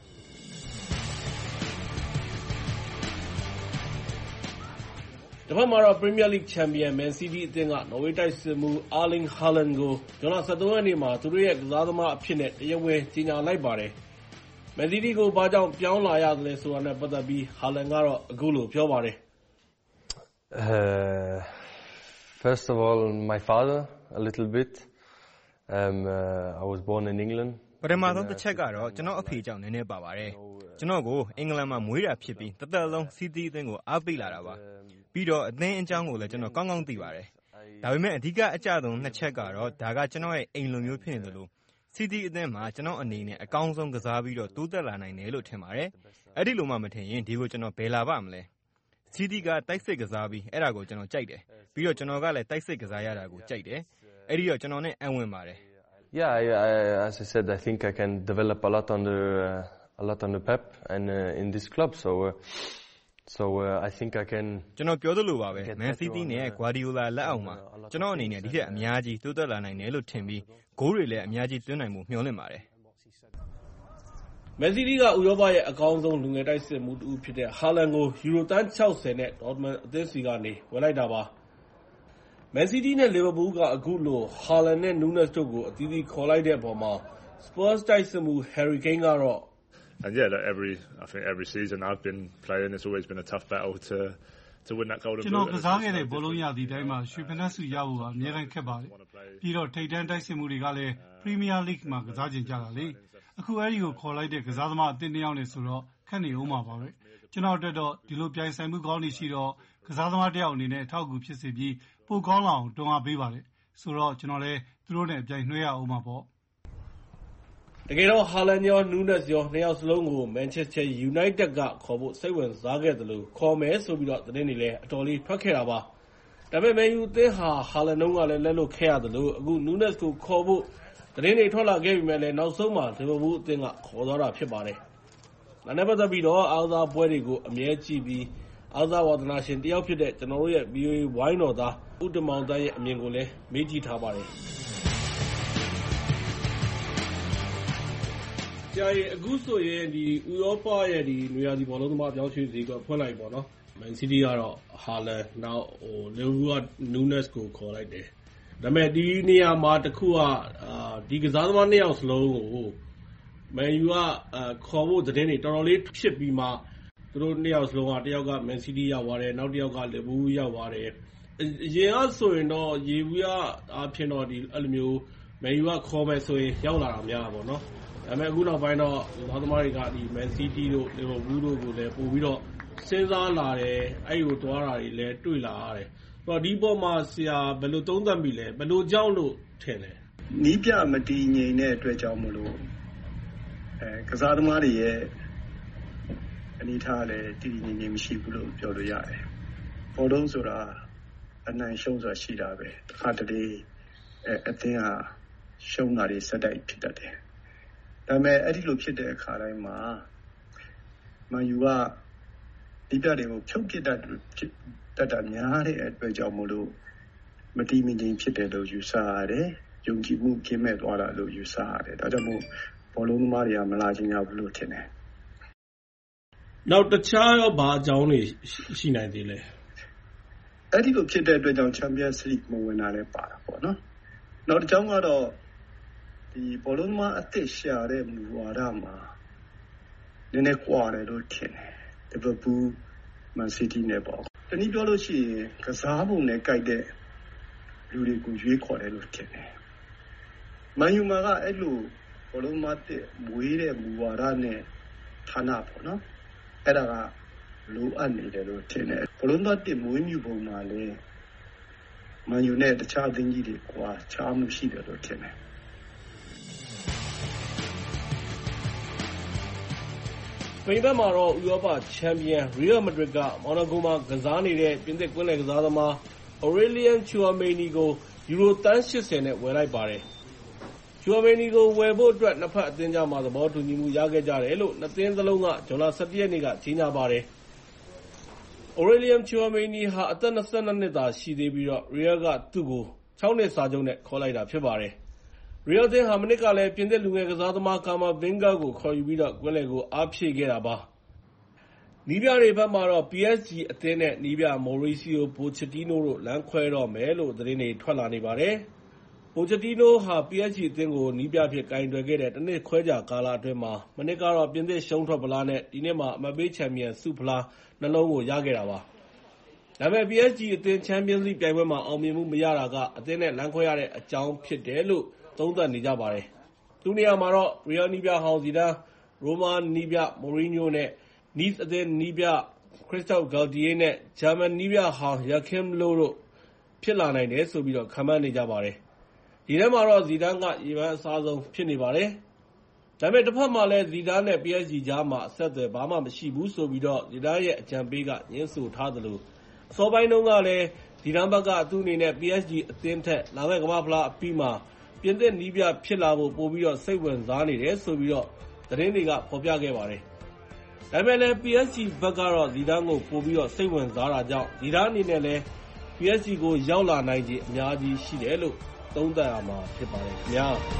။တစ်ဖက်မှာတော့ Premier League ချန်ပီယံ Man City အသင်းက နော်ဝေးတိုက်စစ်မှူး Erling Haaland ကိုဇွန်လ ၁၃ ရက်နေ့မှာသူတို့ရဲ့ကစားသမားအဖြစ်နဲ့တရားဝင်ကြေညာလိုက်ပါတယ်။ Man City ကိုဘာကြောင့်ပြောင်းလာရသလဲဆိုတာနဲ့ပတ်သက်ပြီး Haaland ကတော့အခုလိုပြောပါတယ် Uh, first of all, my father, a little bit. Um, uh, I was born in England. ပထမဆုံးတစ်ချက်ကတော့ကျွန်တော်အဖေကြောင့်နည်းနည်းပါပါတယ်ကျွန်တော်ကိုအင်္ဂလန်မှာမွေးတာဖြစ်ပြီးတစ်သက်လုံးစီးတီးအသင်းကိုအားပေးလာတာပါပြီးတော့အသင်းအကြောင်းကိုလည်းကျွန်တော်ကောင်းကောင်းသိပါတယ်ဒါပေမဲ့အဓိကအကျဆုံးနှစ်ချက်ကတော့ဒါကကျွန်တော်ရဲ့အိမ်လိုမျိုးဖြစ်နေတယ်လို့စီးတီးအသင်းမှာကျွန်တော်အနေနဲ့အကောင်းဆုံးကစားပြီးတော့တိုးတက်လာနိုင်တယ်လို့ထင်ပါတယ်အဲ့ဒီလိုမှမထင်ရင်ဒီကိုကျွန်တော်ဘယ်လာပါမလဲစီးတီးကတိုက်စစ်ကစားပြီးအဲ့ဒါကိုကျွန်တော်ကြိုက်တယ်ပြီးတော့ကျွန်တော်ကလည်းတိုက်စစ်ကစားရတာကိုကြိုက်တယ်အဲ့ဒီတော့ကျွန်တော်နဲ့အံ့ဝင်ပါတယ် Yeah, I, I, as I said, I think I can develop a lot under uh, a lot under Pep and uh, in this club. So, uh, so uh, I think I can. ကျွန်တော်ပြောသလိုပါပဲ Man City နဲ့ Guardiola လက်အောက်မှာကျွန်တော်အနေနဲ့ဒီထက်အများကြီးတိုးတက်လာနိုင်တယ်လို့ထင်ပြီးဂိုးတွေလည်းအများကြီးသွင်းနိုင်မှုမျှော်လင့်ပါတယ်။ Man City ကဥရောပရဲ့အကောင်းဆုံးလူငယ်တိုက်စစ်မှုတူဖြစ်တဲ့ Haaland ကိုယူရိုသန်း၆၀နဲ့ Dortmund အသင်းစီကနေဝယ်လိုက်တာပါ။ Man City နဲ့ Liverpool ကအခုလို Haaland နဲ့ Nunes တို့ကိုအသီးသီးခေါ်လိုက်တဲ့အပေါ်မှာ Spurs တိုက်စစ်မှူး Harry Kane ကတော့ And yeah, look, every I think every season I've been playing, it's always been a tough battle to to win that golden boot. ကျွန်တော်ကစားခဲ့တဲ့ဘောလုံးရသည်တိုင်းမှာရွှေဖနက်ဆုရဖို့ကအများကြီးခက်ပါတယ်။ပြီးတော့ထိပ်တန်းတိုက်စစ်မှုတွေကလည်း Premier League မှာကစားကြကြတာလေ။အခုအဲဒီကိုခေါ်လိုက်တဲ့ကစားသမားအသင်းတစ်ယောက်နဲ့ဆိုတော့ခက်နေဦးမှာပါပဲ။ကျွန်တော်အတွက်တော့ဒီလိုပြိုင်ဆိုင်မှုကောင်းနေရှိတော့ကစားသမားတစ်ယောက်အနေနဲ့အထောက်အကူဖြစ်စေပြီးပိုကောင်းလာအောင်တွန်းအားပေးပါတယ်ဆိုတော့ကျွန်တော်လည်းသူတို့နဲ့အပြိုင်နှွှဲရအောင်ပါပေါ့တကယ်တော့ Haaland ရော Nunes ရောနှစ်ယောက်စလုံးကို Manchester United ကခေါ်ဖို့စိတ်ဝင်စားခဲ့တယ်လို့ခေါ်မယ်ဆိုပြီးတော့သတင်းတွေလည်းအတော်လေးထွက်ခဲ့တာပါဒါပေမဲ့ Man U အသင်းဟာ Haaland ကလည်းလက်လွတ်ခဲ့ရတယ်လို့အခု Nunes ကိုခေါ်ဖို့သတင်းတွေထွက်လာခဲ့ပြီးမှလည်းနောက်ဆုံးမှာ Liverpool အသင်းကခေါ်သွားတာဖြစ်ပါတယ်ဒါနဲ့ပတ်သက်ပြီးတော့အားကစားပွဲတွေကိုအမြဲကြည့်ပြီးအားကစားဝါသနာရှင်တယောက်ဖြစ်တဲ့ကျွန်တော်တို့ရဲ့ ဗီအိုအေ ဝိုင်းတော်သားဦးတင်မောင်သန်းရဲ့အမြင်ကိုလည်းမေးကြည့်ထားပါတယ်။ဆရာကြီးအခုဆိုရင်ဒီဥရောပရဲ့ဒီနွေရာသီဘောလုံးသမားပြောင်းရွှေ့ဈေးကဖွင့်လိုက်ပေါ့နော်။ Man City ကတော့ Haaland နောက်ဟို Liverpool က Nunes ကိုခေါ်လိုက်တယ်။ဒါပေမဲ့ဒီနေရာမှာတခုကအာဒီကစားသမားနှစ်ယောက်စလုံးကို Man U ကခေါ်ဖို့သတင်းတွေတော်တော်လေးဖြစ်ပြီးမှသူတို့နှစ်ယောက်စလုံးကတယောက်က Man City ရောက်သွားတယ်နောက်တစ်ယောက်က Liverpool ရောက်သွားတယ်အရင်ကဆိုရင်တော့ရေဘူးရအဖြစ်တော့ဒီအဲ့လိုမျိုး Man U ကခေါ်မယ်ဆိုရင်ရောက်လာတာများပါတော့ဒါပေမဲ့အခုနောက်ပိုင်းတော့ဘောသမားတွေကဒီ Man City တို့ Liverpool တို့ကိုလည်းပို့ပြီးတော့စဉ်းစားလာတယ်အဲ့ဒီကိုတွားတာတွေလည်းတွေ့လာရတယ်ဆိုတော့ဒီပေါ်မှာဆရာဘယ်လိုသုံးသပ်မိလဲဘယ်လိုကြောက်လို့ထင်လဲနီးပြမတည်ငြိမ်တဲ့အတွက်ကြောင့်မလို့အဲကစားသမားတွေရဲ့အနေထားလည်းတည်တည်ငြိမ်ငြိမ်မရှိဘူးလို့ပြောလို့ရတယ်။ဘောလုံးဆိုတာအနိုင်ရှုံးဆိုတာရှိတာပဲ။တစ်ခါတလေအဲအသင်းဟာရှုံးတာတွေစက်တိုက်ဖြစ်တတ်တယ်။ဒါပေမဲ့အဲ့ဒီလိုဖြစ်တဲ့အခါတိုင်းမှာမန်ယူကဒီပြတွေကိုဖြုတ်ပစ်တတ်တတ်တာများတဲ့အတွက်ကြောင့်မလို့မတည်မငြိမ်ဖြစ်တယ်လို့ယူဆရတယ်။ယုံကြည်မှုကင်းမဲ့သွားတာလို့ယူဆရတယ်။ဒါကြောင့်မို့ဘောလုံးသမားတွေကမလာချင်ကြဘူးလို့ထင်တယ်။နောက်တခြားရောဘာအကြောင်းတွေရှိနိုင်သေးလဲအဲ့ဒီလိုဖြစ်တဲ့အတွက်ကြောင့် Champions League မဝင်တာလည်းပါတာပေါ့နော်နောက်တစ်ကြောင်းကတော့ဒီဘောလုံးမှာအသက်ရှာတဲ့မူဝါဒမှာနည်းနည်းကွာတယ်လို့ထင်တယ် Liverpool Man City နဲ့ပေါ့တနည်းပြောလို့ရှိရင်ကစားပုံနဲ့ကြိုက်တဲ့လူတွေကိုရွေးခေါ်တယ်လို့ထင်တယ်မန်ယူမာကအဲ့လိုဘောလုံးမှာတဲ့မွေးတဲ့မူဝါဒနဲ့ဌာနပေါ့နော်အဲ့ဒါကလိုအပ်နေတယ်လို့ထင်တယ်ဘလုံးသားတစ်မွေးမြူပုံမှာလေမန်ယူနဲ့တခြားအသင်းကြီးတွေကွာခြားမှုရှိတယ်လို့ထင်တယ်စပိန်ဘက်မှာတော့ဥရောပချန်ပီယံ Real Madrid ကမော်နာကိုမှာကစားနေတဲ့ပြင်သစ်ကွင်းလယ်ကစားသမား Aurelien Tchouameni ကိုယူရိုသန်း၈၀နဲ့ဝယ်လိုက်ပါတယ်Tchouameni ကိုဝယ်ဖို့အတွက်နှစ်ဖက်အသင်းကြားမှာသဘောတူညီမှုရခဲ့ကြတယ်လို့နှစ်သင်းစလုံးကဇွန်လ၁၁ရက်နေ့ကကြေညာပါတယ်။ Aurelien Tchouameni ဟာအသက်၂၂နှစ်သာရှိသေးပြီးတော့ Real ကသူ့ကို၆နှစ်စာချုပ်နဲ့ခေါ်လိုက်တာဖြစ်ပါတယ်။ Real အသင်းဟာမနစ်ကလည်းပြင်သစ်လူငယ်ကစားသမား Camavinga ကိုခေါ်ယူပြီးတော့ကွင်းလယ်ကိုအားဖြည့်ခဲ့တာပါ။။နီးပြတွေဘက်မှာတော့ ပီ အက်စ် ဂျီ အသင်းနဲ့နီးပြ Mauricio Pochettino တို့လမ်းခွဲတော့မယ်လို့သတင်းတွေထွက်လာနေပါတယ်။ Pochettino ဟာ ပီ အက်စ် ဂျီ အသင်းကိုနီးပြအဖြစ်ကိုင်တွယ်ခဲ့တဲ့တနှစ်ခွဲကြာကာလအတွင်းမှာမနှစ်ကတော့ပြင်သစ်ရှုံးထွက်ဖလားနဲ့ဒီနှစ်မှာအမှတ်ပေးချန်ပီယံဆုဖလားနှလုံးကိုရခဲ့တာပါ။ဒါပေမဲ့ ပီ အက်စ် ဂျီ အသင်း Champions League ပြိုင်ပွဲမှာအောင်မြင်မှုမရတာကအသင်းနဲ့လမ်းခွဲရတဲ့အကြောင်းဖြစ်တယ်လို့သုံးသပ်နေကြပါတယ်။သူ့နေရာမှာတော့ Real နီးပြဟောင်း Zidane, Roma နီးပြ Mourinho နဲ့ Nice အသင်းနီးပြ Christophe Galtier နဲ့ ဂျာမန်နီးပြဟောင်း Joachim Löw တို့ဖြစ်လာနိုင်တယ်ဆိုပြီးခန့်မှန်းနေကြပါတယ်။ဒီထဲမှာတော့ Zidane ကရေပန်းအစားဆုံးဖြစ်နေပါတယ်။ဒါပေမဲ့တစ်ဖက်မှာလည်း Zidane နဲ့ ပီ အက်စ် ဂျီ ကြားမှာအဆက်အသွယ်ဘာမှမရှိဘူးဆိုပြီးတော့ Zidane ရဲ့အကြံပေးကငြင်းဆိုထားသလိုအစောပိုင်းတုန်းကလည်း Zidane ဘက်ကသူ့အနေနဲ့ ပီ အက်စ် ဂျီ အသင်းထက်လာမယ့်ကမ္ဘာ့ဖလားအပြီးမှာပြင်သစ်နီးပြဖြစ်လာဖို့ပိုပြီးတော့စိတ်ဝင်စားနေတယ်ဆိုပြီးတော့သတင်းတွေကဖော်ပြခဲ့ပါတယ်။ဒါပေမဲ့လည်း ပီ အက်စ် ဂျီ ဘက်ကတော့ Zidane ကိုပိုပြီးတော့စိတ်ဝင်စားတာကြောင့် Zidane အနေနဲ့လည်း ပီ အက်စ် ဂျီ ကိုရောက်လာနိုင်ခြေအများကြီးရှိတယ်လို့သုံးသပ်ရမှာဖြစ်ပါတယ်ခင်ဗျာ။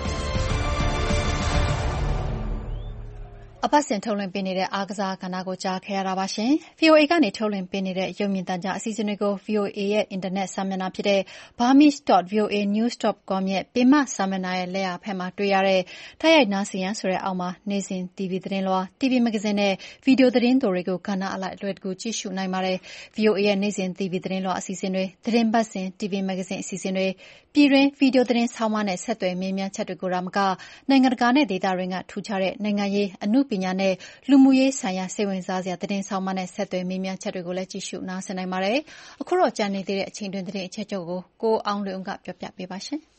အပတ်စဉ်ထုတ်လွှင့်ပေးနေတဲ့အားကစားကဏ္ဍကိုကြားခဲ့ရတာပါရှင်။ ဗွီအိုအေကနေထုတ်လွှင့်ပေးနေတဲ့ရုပ်မြင်သံကြားအစီအစဉ်တွေကို ဗွီအိုအေရဲ့အင်တာနက်စာမျက်နှာဖြစ်တဲ့ burmese dot v o a news dot com ရဲ့ပင်မစာမျက်နှာရဲ့လက်ရာဘက်မှာတွေ့ရတဲ့တိုက်ရိုက်နားဆင်ရန်ဆိုတဲ့အောက်မှာနေ့စဉ် တီဗီ သတင်းလွှာ တီဗီ မဂ္ဂဇင်းနဲ့ဗီဒီယိုသတင်းတိုတွေကိုကဏ္ဍအလိုက်အလွယ်တကူကြည့်ရှုနိုင်ပါတယ်။ ဗွီအိုအေရဲ့နေ့စဉ်တီဗီသတင်းလွှာအစီအစဉ်တွေ၊သတင်းပတ်စဉ်တီဗီမဂ္ဂဇင်းအစီအစဉ်တွေ၊ပြည်တွင်းဗီဒီယိုသတင်းဆောင်းပါးနဲ့ဆက်သွယ်မေးမြန်းချက်တွေကိုသာမကနိုင်ငံတကာနဲ့ဒေသတွင်းကထူးခြားတဲ့နိုင်ငံရေး၊အနုပညာနဲ့လူမှုရေးဆိုင်ရာစိတ်ဝင်စားစရာသတင်းဆောင်းပါးနဲ့ဆက်သွယ်မေးမြန်းချက်တွေကိုလည်းကြည့်ရှုနားဆင်နိုင်ပါတယ်။အခုတော့ကျန်နေသေးတဲ့အချိန်တွင်းသတင်းအချက်အချို့ကိုကိုအောင်လွင်ဦးကပြောပြပေးပါရှင်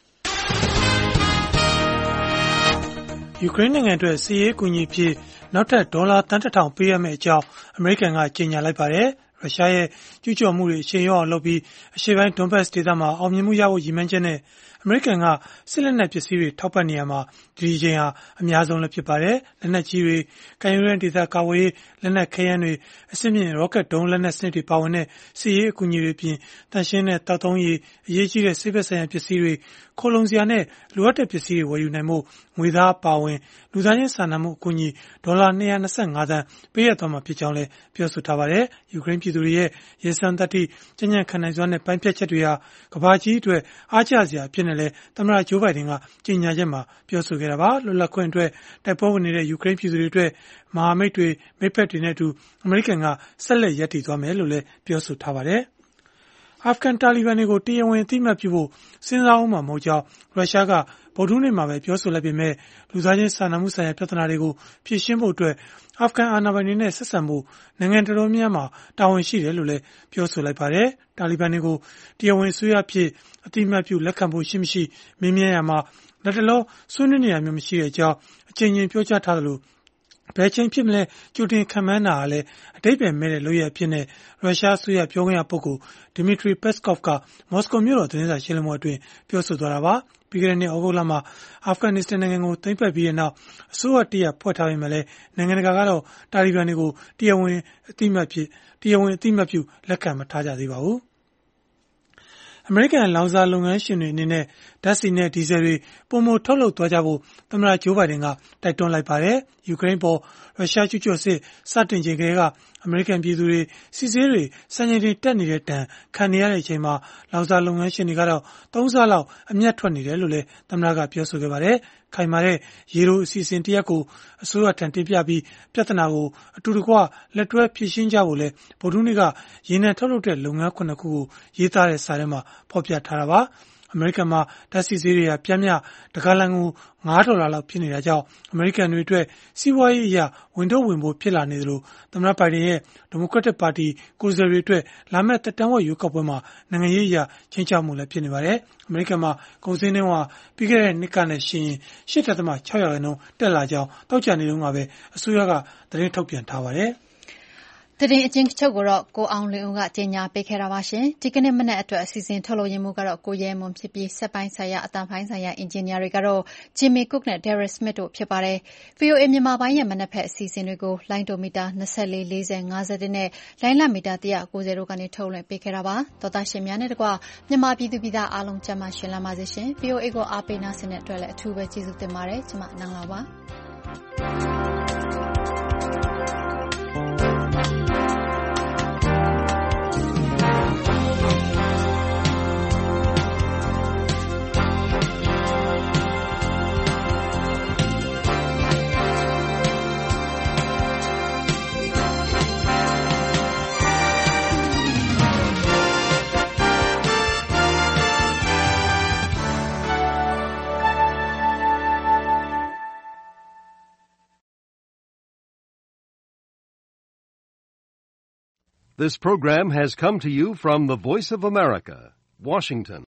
။ယူကရိန်းနိုင်ငံအတွက်စစ်ရေးအကူအညီအဖြစ်နောက်ထပ်ဒေါ်လာသန်းတစ်ထောင်ပေးရမယ့်အကြောင်းအမေရိကန်ကကြေညာလိုက်ပါတယ်။ရုရှားရဲ့ကျူးကျော်မှုတွေအရှိန်လျော့အောင်လုပ်ပြီးအရှေ့ပိုင်းဒွန်ဘတ်စ်ဒေသမှာအောင်မြင်မှုရဖို့ရည်မှန်းချက်နဲ့အမေရိကန်ကစစ်လက်နက်ပစ္စည်းတွေထောက်ပံ့နေရမှာဒီအချိန်ဟာအများဆုံးလည်းဖြစ်ပါတယ်။လက်နက်ကြီးတွေ၊ကန်ယူရန်ဒေသကာဝေးရေးလက်နက်ခဲယမ်းတွေ၊အဆင့်မြင့်ရော့ကက်ဒုံးလက်နက်စနစ်တွေပါဝင်တဲ့စစ်ရေးအကူအညီတွေအပြင်တန်ရှင်းတဲ့တောက်သုံးရည်အရေးကြီးတဲ့ဆေးဘက်ဆိုင်ရာပစ္စည်းတွေခိုလုံစရာနဲ့လိုအပ်တဲ့ပစ္စည်းတွေဝယ်ယူနိုင်ဖို့ငွေသားပါဝင်လူသားချင်းစာနာမှုအကူအညီဒေါ်လာ၂၂၅သန်းပေးရသွားမှာဖြစ်ကြောင်းလည်းပြောဆိုထားပါတယ်။ယူကရိန်းပြည်သူတွေရဲ့ရေစံသတ္တိကြံ့ကြံ့ခံနိုင်စွမ်းနဲ့ပိုင်းဖြတ်ချက်တွေဟာကမ္ဘာကြီးအတွက်အားကျစရာအဖြစ်နဲ့လည်းသမ္မတဂျိုးဘိုင်ဒန်ကကြေညာချက်မှာပြောဆိုခဲ့တာပါ။လွတ်လပ်ခွင့်အတွက်တိုက်ပွဲဝင်နေတဲ့ယူကရိန်းပြည်သူတွေအတွက်မဟာမိတ်တွေမိတ်ဖက်တွေနဲ့အတူအမေရိကန်ကဆက်လက်ရပ်တည်သွားမယ်လို့လည်းပြောဆိုထားပါတယ်။အာဖဂန်တာလီဘန်တွေကိုတရားဝင်အသိအမှတ်ပြုဖို့စဉ်းစားအောင်မှာမဟုတ်ကြောင်းရုရှားကဗုဒ္ဓဟူးနေ့မှာပဲပြောဆိုလိုက်ပေမဲ့လူသားချင်းစာနာမှုဆိုင်ရာပြဿနာတွေကိုဖြေရှင်းဖို့အတွက်အာဖဂန်အာဏာပိုင်တွေနဲ့ဆက်ဆံဖို့နိုင်ငံတော်တော်များများမှာတာဝန်ရှိတယ်လို့လည်းပြောဆိုလိုက်ပါတယ်။တာလီဘန်တွေကိုတရားဝင်အစိုးရအဖြစ်အသိအမှတ်ပြုလက်ခံဖို့ရှိမရှိမေးမြန်းရမှာလက်တလောဆွေးနွေးနေရမျိုးမရှိတဲ့အကြောင်းအကြိမ်ကြိမ်ပြောကြားထားသလိုဘယ်ချိန်ဖြစ်မလဲကြိုတင်ခံမှန်းတာဟာလည်းအတိတ်ပဲမဲ့တဲ့လုပ်ရအဖြစ်နဲ့ရုရှားအစိုးရပြောခွင့်ရပုဂ္ဂိုလ် Dmitry Peskov ကမော်စကိုမြို့တော်သတင်းစာရှင်းလင်းပွဲအတွင်းပြောဆိုသွားတာပါ။ပြီးခဲ့တဲ့နှစ်ဩဂုတ်လမှာအာဖဂန်နစ္စတန်နိုင်ငံကိုသိမ်းပိုက်ပြီးတဲ့နောက်အစိုးရတရက်ဖွဲ့ထားပေမဲ့လည်းနိုင်ငံတကာကတော့တာလီဘန်တွေကိုတရားဝင်အသိအမှတ်ဖြစ်တရားဝင်အသိအမှတ်ပြုလက်ခံမထားကြသေးပါဘူး။အမေရိကန်လောင်စာလုပ်ငန်းရှင်တွေအနေနဲ့ဓာတ်ဆီနဲ့ဒီဇယ်တွေပုံမထုတ်လုပ်သွားကြဖို့သမ္မတဂျိုးဘိုင်ဒန်ကတိုက်တွန်းလိုက်ပါတယ်။ယူကရိန်းပေါ်ရုရှားကျူးကျော်စစ်စတင်ချိန်ကလေးကအမေရိကန်ပြည်သူတွေစီးစည်းတွေစံချိန်တင်တက်နေတဲ့တန်ခံနေရတဲ့အချိန်မှာလောင်စာလုပ်ငန်းရှင်တွေကတော့သုံးဆလောက်အမျက်ထွက်နေတယ်လို့လည်းသမ္မတကပြောဆိုခဲ့ပါတယ်။ခိုင်မာတဲ့ရေတိုအစီအစဉ်တရက်ကိုအစိုးရထံတင်ပြပြီးပြဿနာကိုအတူတကွလက်တွဲဖြေရှင်းကြဖို့လဲဗုဒ္ဓဟူးနေ့ကရေနံထုတ်လုပ်တဲ့လုပ်ငန်းခုနှစ်ခုကိုရေးသားတဲ့စာထဲမှာဖော်ပြထားတာပါ။အမေရိကန်မှာဓာတ်ဆီဈေးတွေကပြင်းပြတဂါလံကိုငါးဒေါ်လာလောက်ဖြစ်နေတာကြောင့်အမေရိကန်တွေအတွက်စီးပွားရေးအရာဝင်တော့ဝင်ဖို့ဖြစ်လာနေသလိုသမ္မတဘိုင်ဒန်ရဲ့ဒီမိုကရက်တစ်ပါတီကိုယ်စားလှယ်တွေအတွက်လာမယ့်သက်တမ်းဝက်ရွေးကောက်ပွဲမှာနိုင်ငံရေးအရာချင်းချောက်မှုလည်းဖြစ်နေပါတယ်။အမေရိကန်မှာကုန်စည်နှုန်းဟာပြီးခဲ့တဲ့နှစ်ကနဲ့ရှင်ရင်ရှစ်ဒသမခြောက်ရာခိုင်နှုန်းတက်လာကြောင်းတောက်ကြနေတုန်းကပဲအစိုးရကသတင်းထုတ်ပြန်ထားပါတယ်။သတင်းအကျဉ်းချုပ်ကိုတော့ကိုအောင်လွင်ဦးကကြေညာပေးခဲ့တာပါရှင်။ဒီကနေ့မနက်အတွက်အစီအစဉ်ထုတ်လုပ်ရင်းမှုကတော့ကိုရဲမွန်ဖြစ်ပြီးစက်ပိုင်းဆိုင်ရာအတန်ပိုင်းဆိုင်ရာအင်ဂျင်နီယာတွေကတော့ Jimmy Cook နဲ့ Derek Smith တို့ဖြစ်ပါတယ်။ ဗွီအိုအေမြန်မာပိုင်းရဲ့မနက်ဖက်အစီအစဉ်တွေကိုလိုင်းဒိုမီတာ၂၄၊၄၀၊၅၁နဲ့လိုင်းလမီတာ၁၉၀တို့ကနေထုတ်လွှင့်ပေးခဲ့တာပါ။သောသားရှင်များနဲ့တကွမြန်မာပြည်သူပြည်သားအားလုံးကျန်းမာရှင်လန်းပါစေရှင်။ ဗွီအိုအေကိုအားပေးနာဆင်တဲ့အတွက်လည်းအထူးပဲကျေးဇူးတင်ပါတယ်။ကျွန်မနန်းလာပါ။ This program has come to you from the Voice of America, Washington.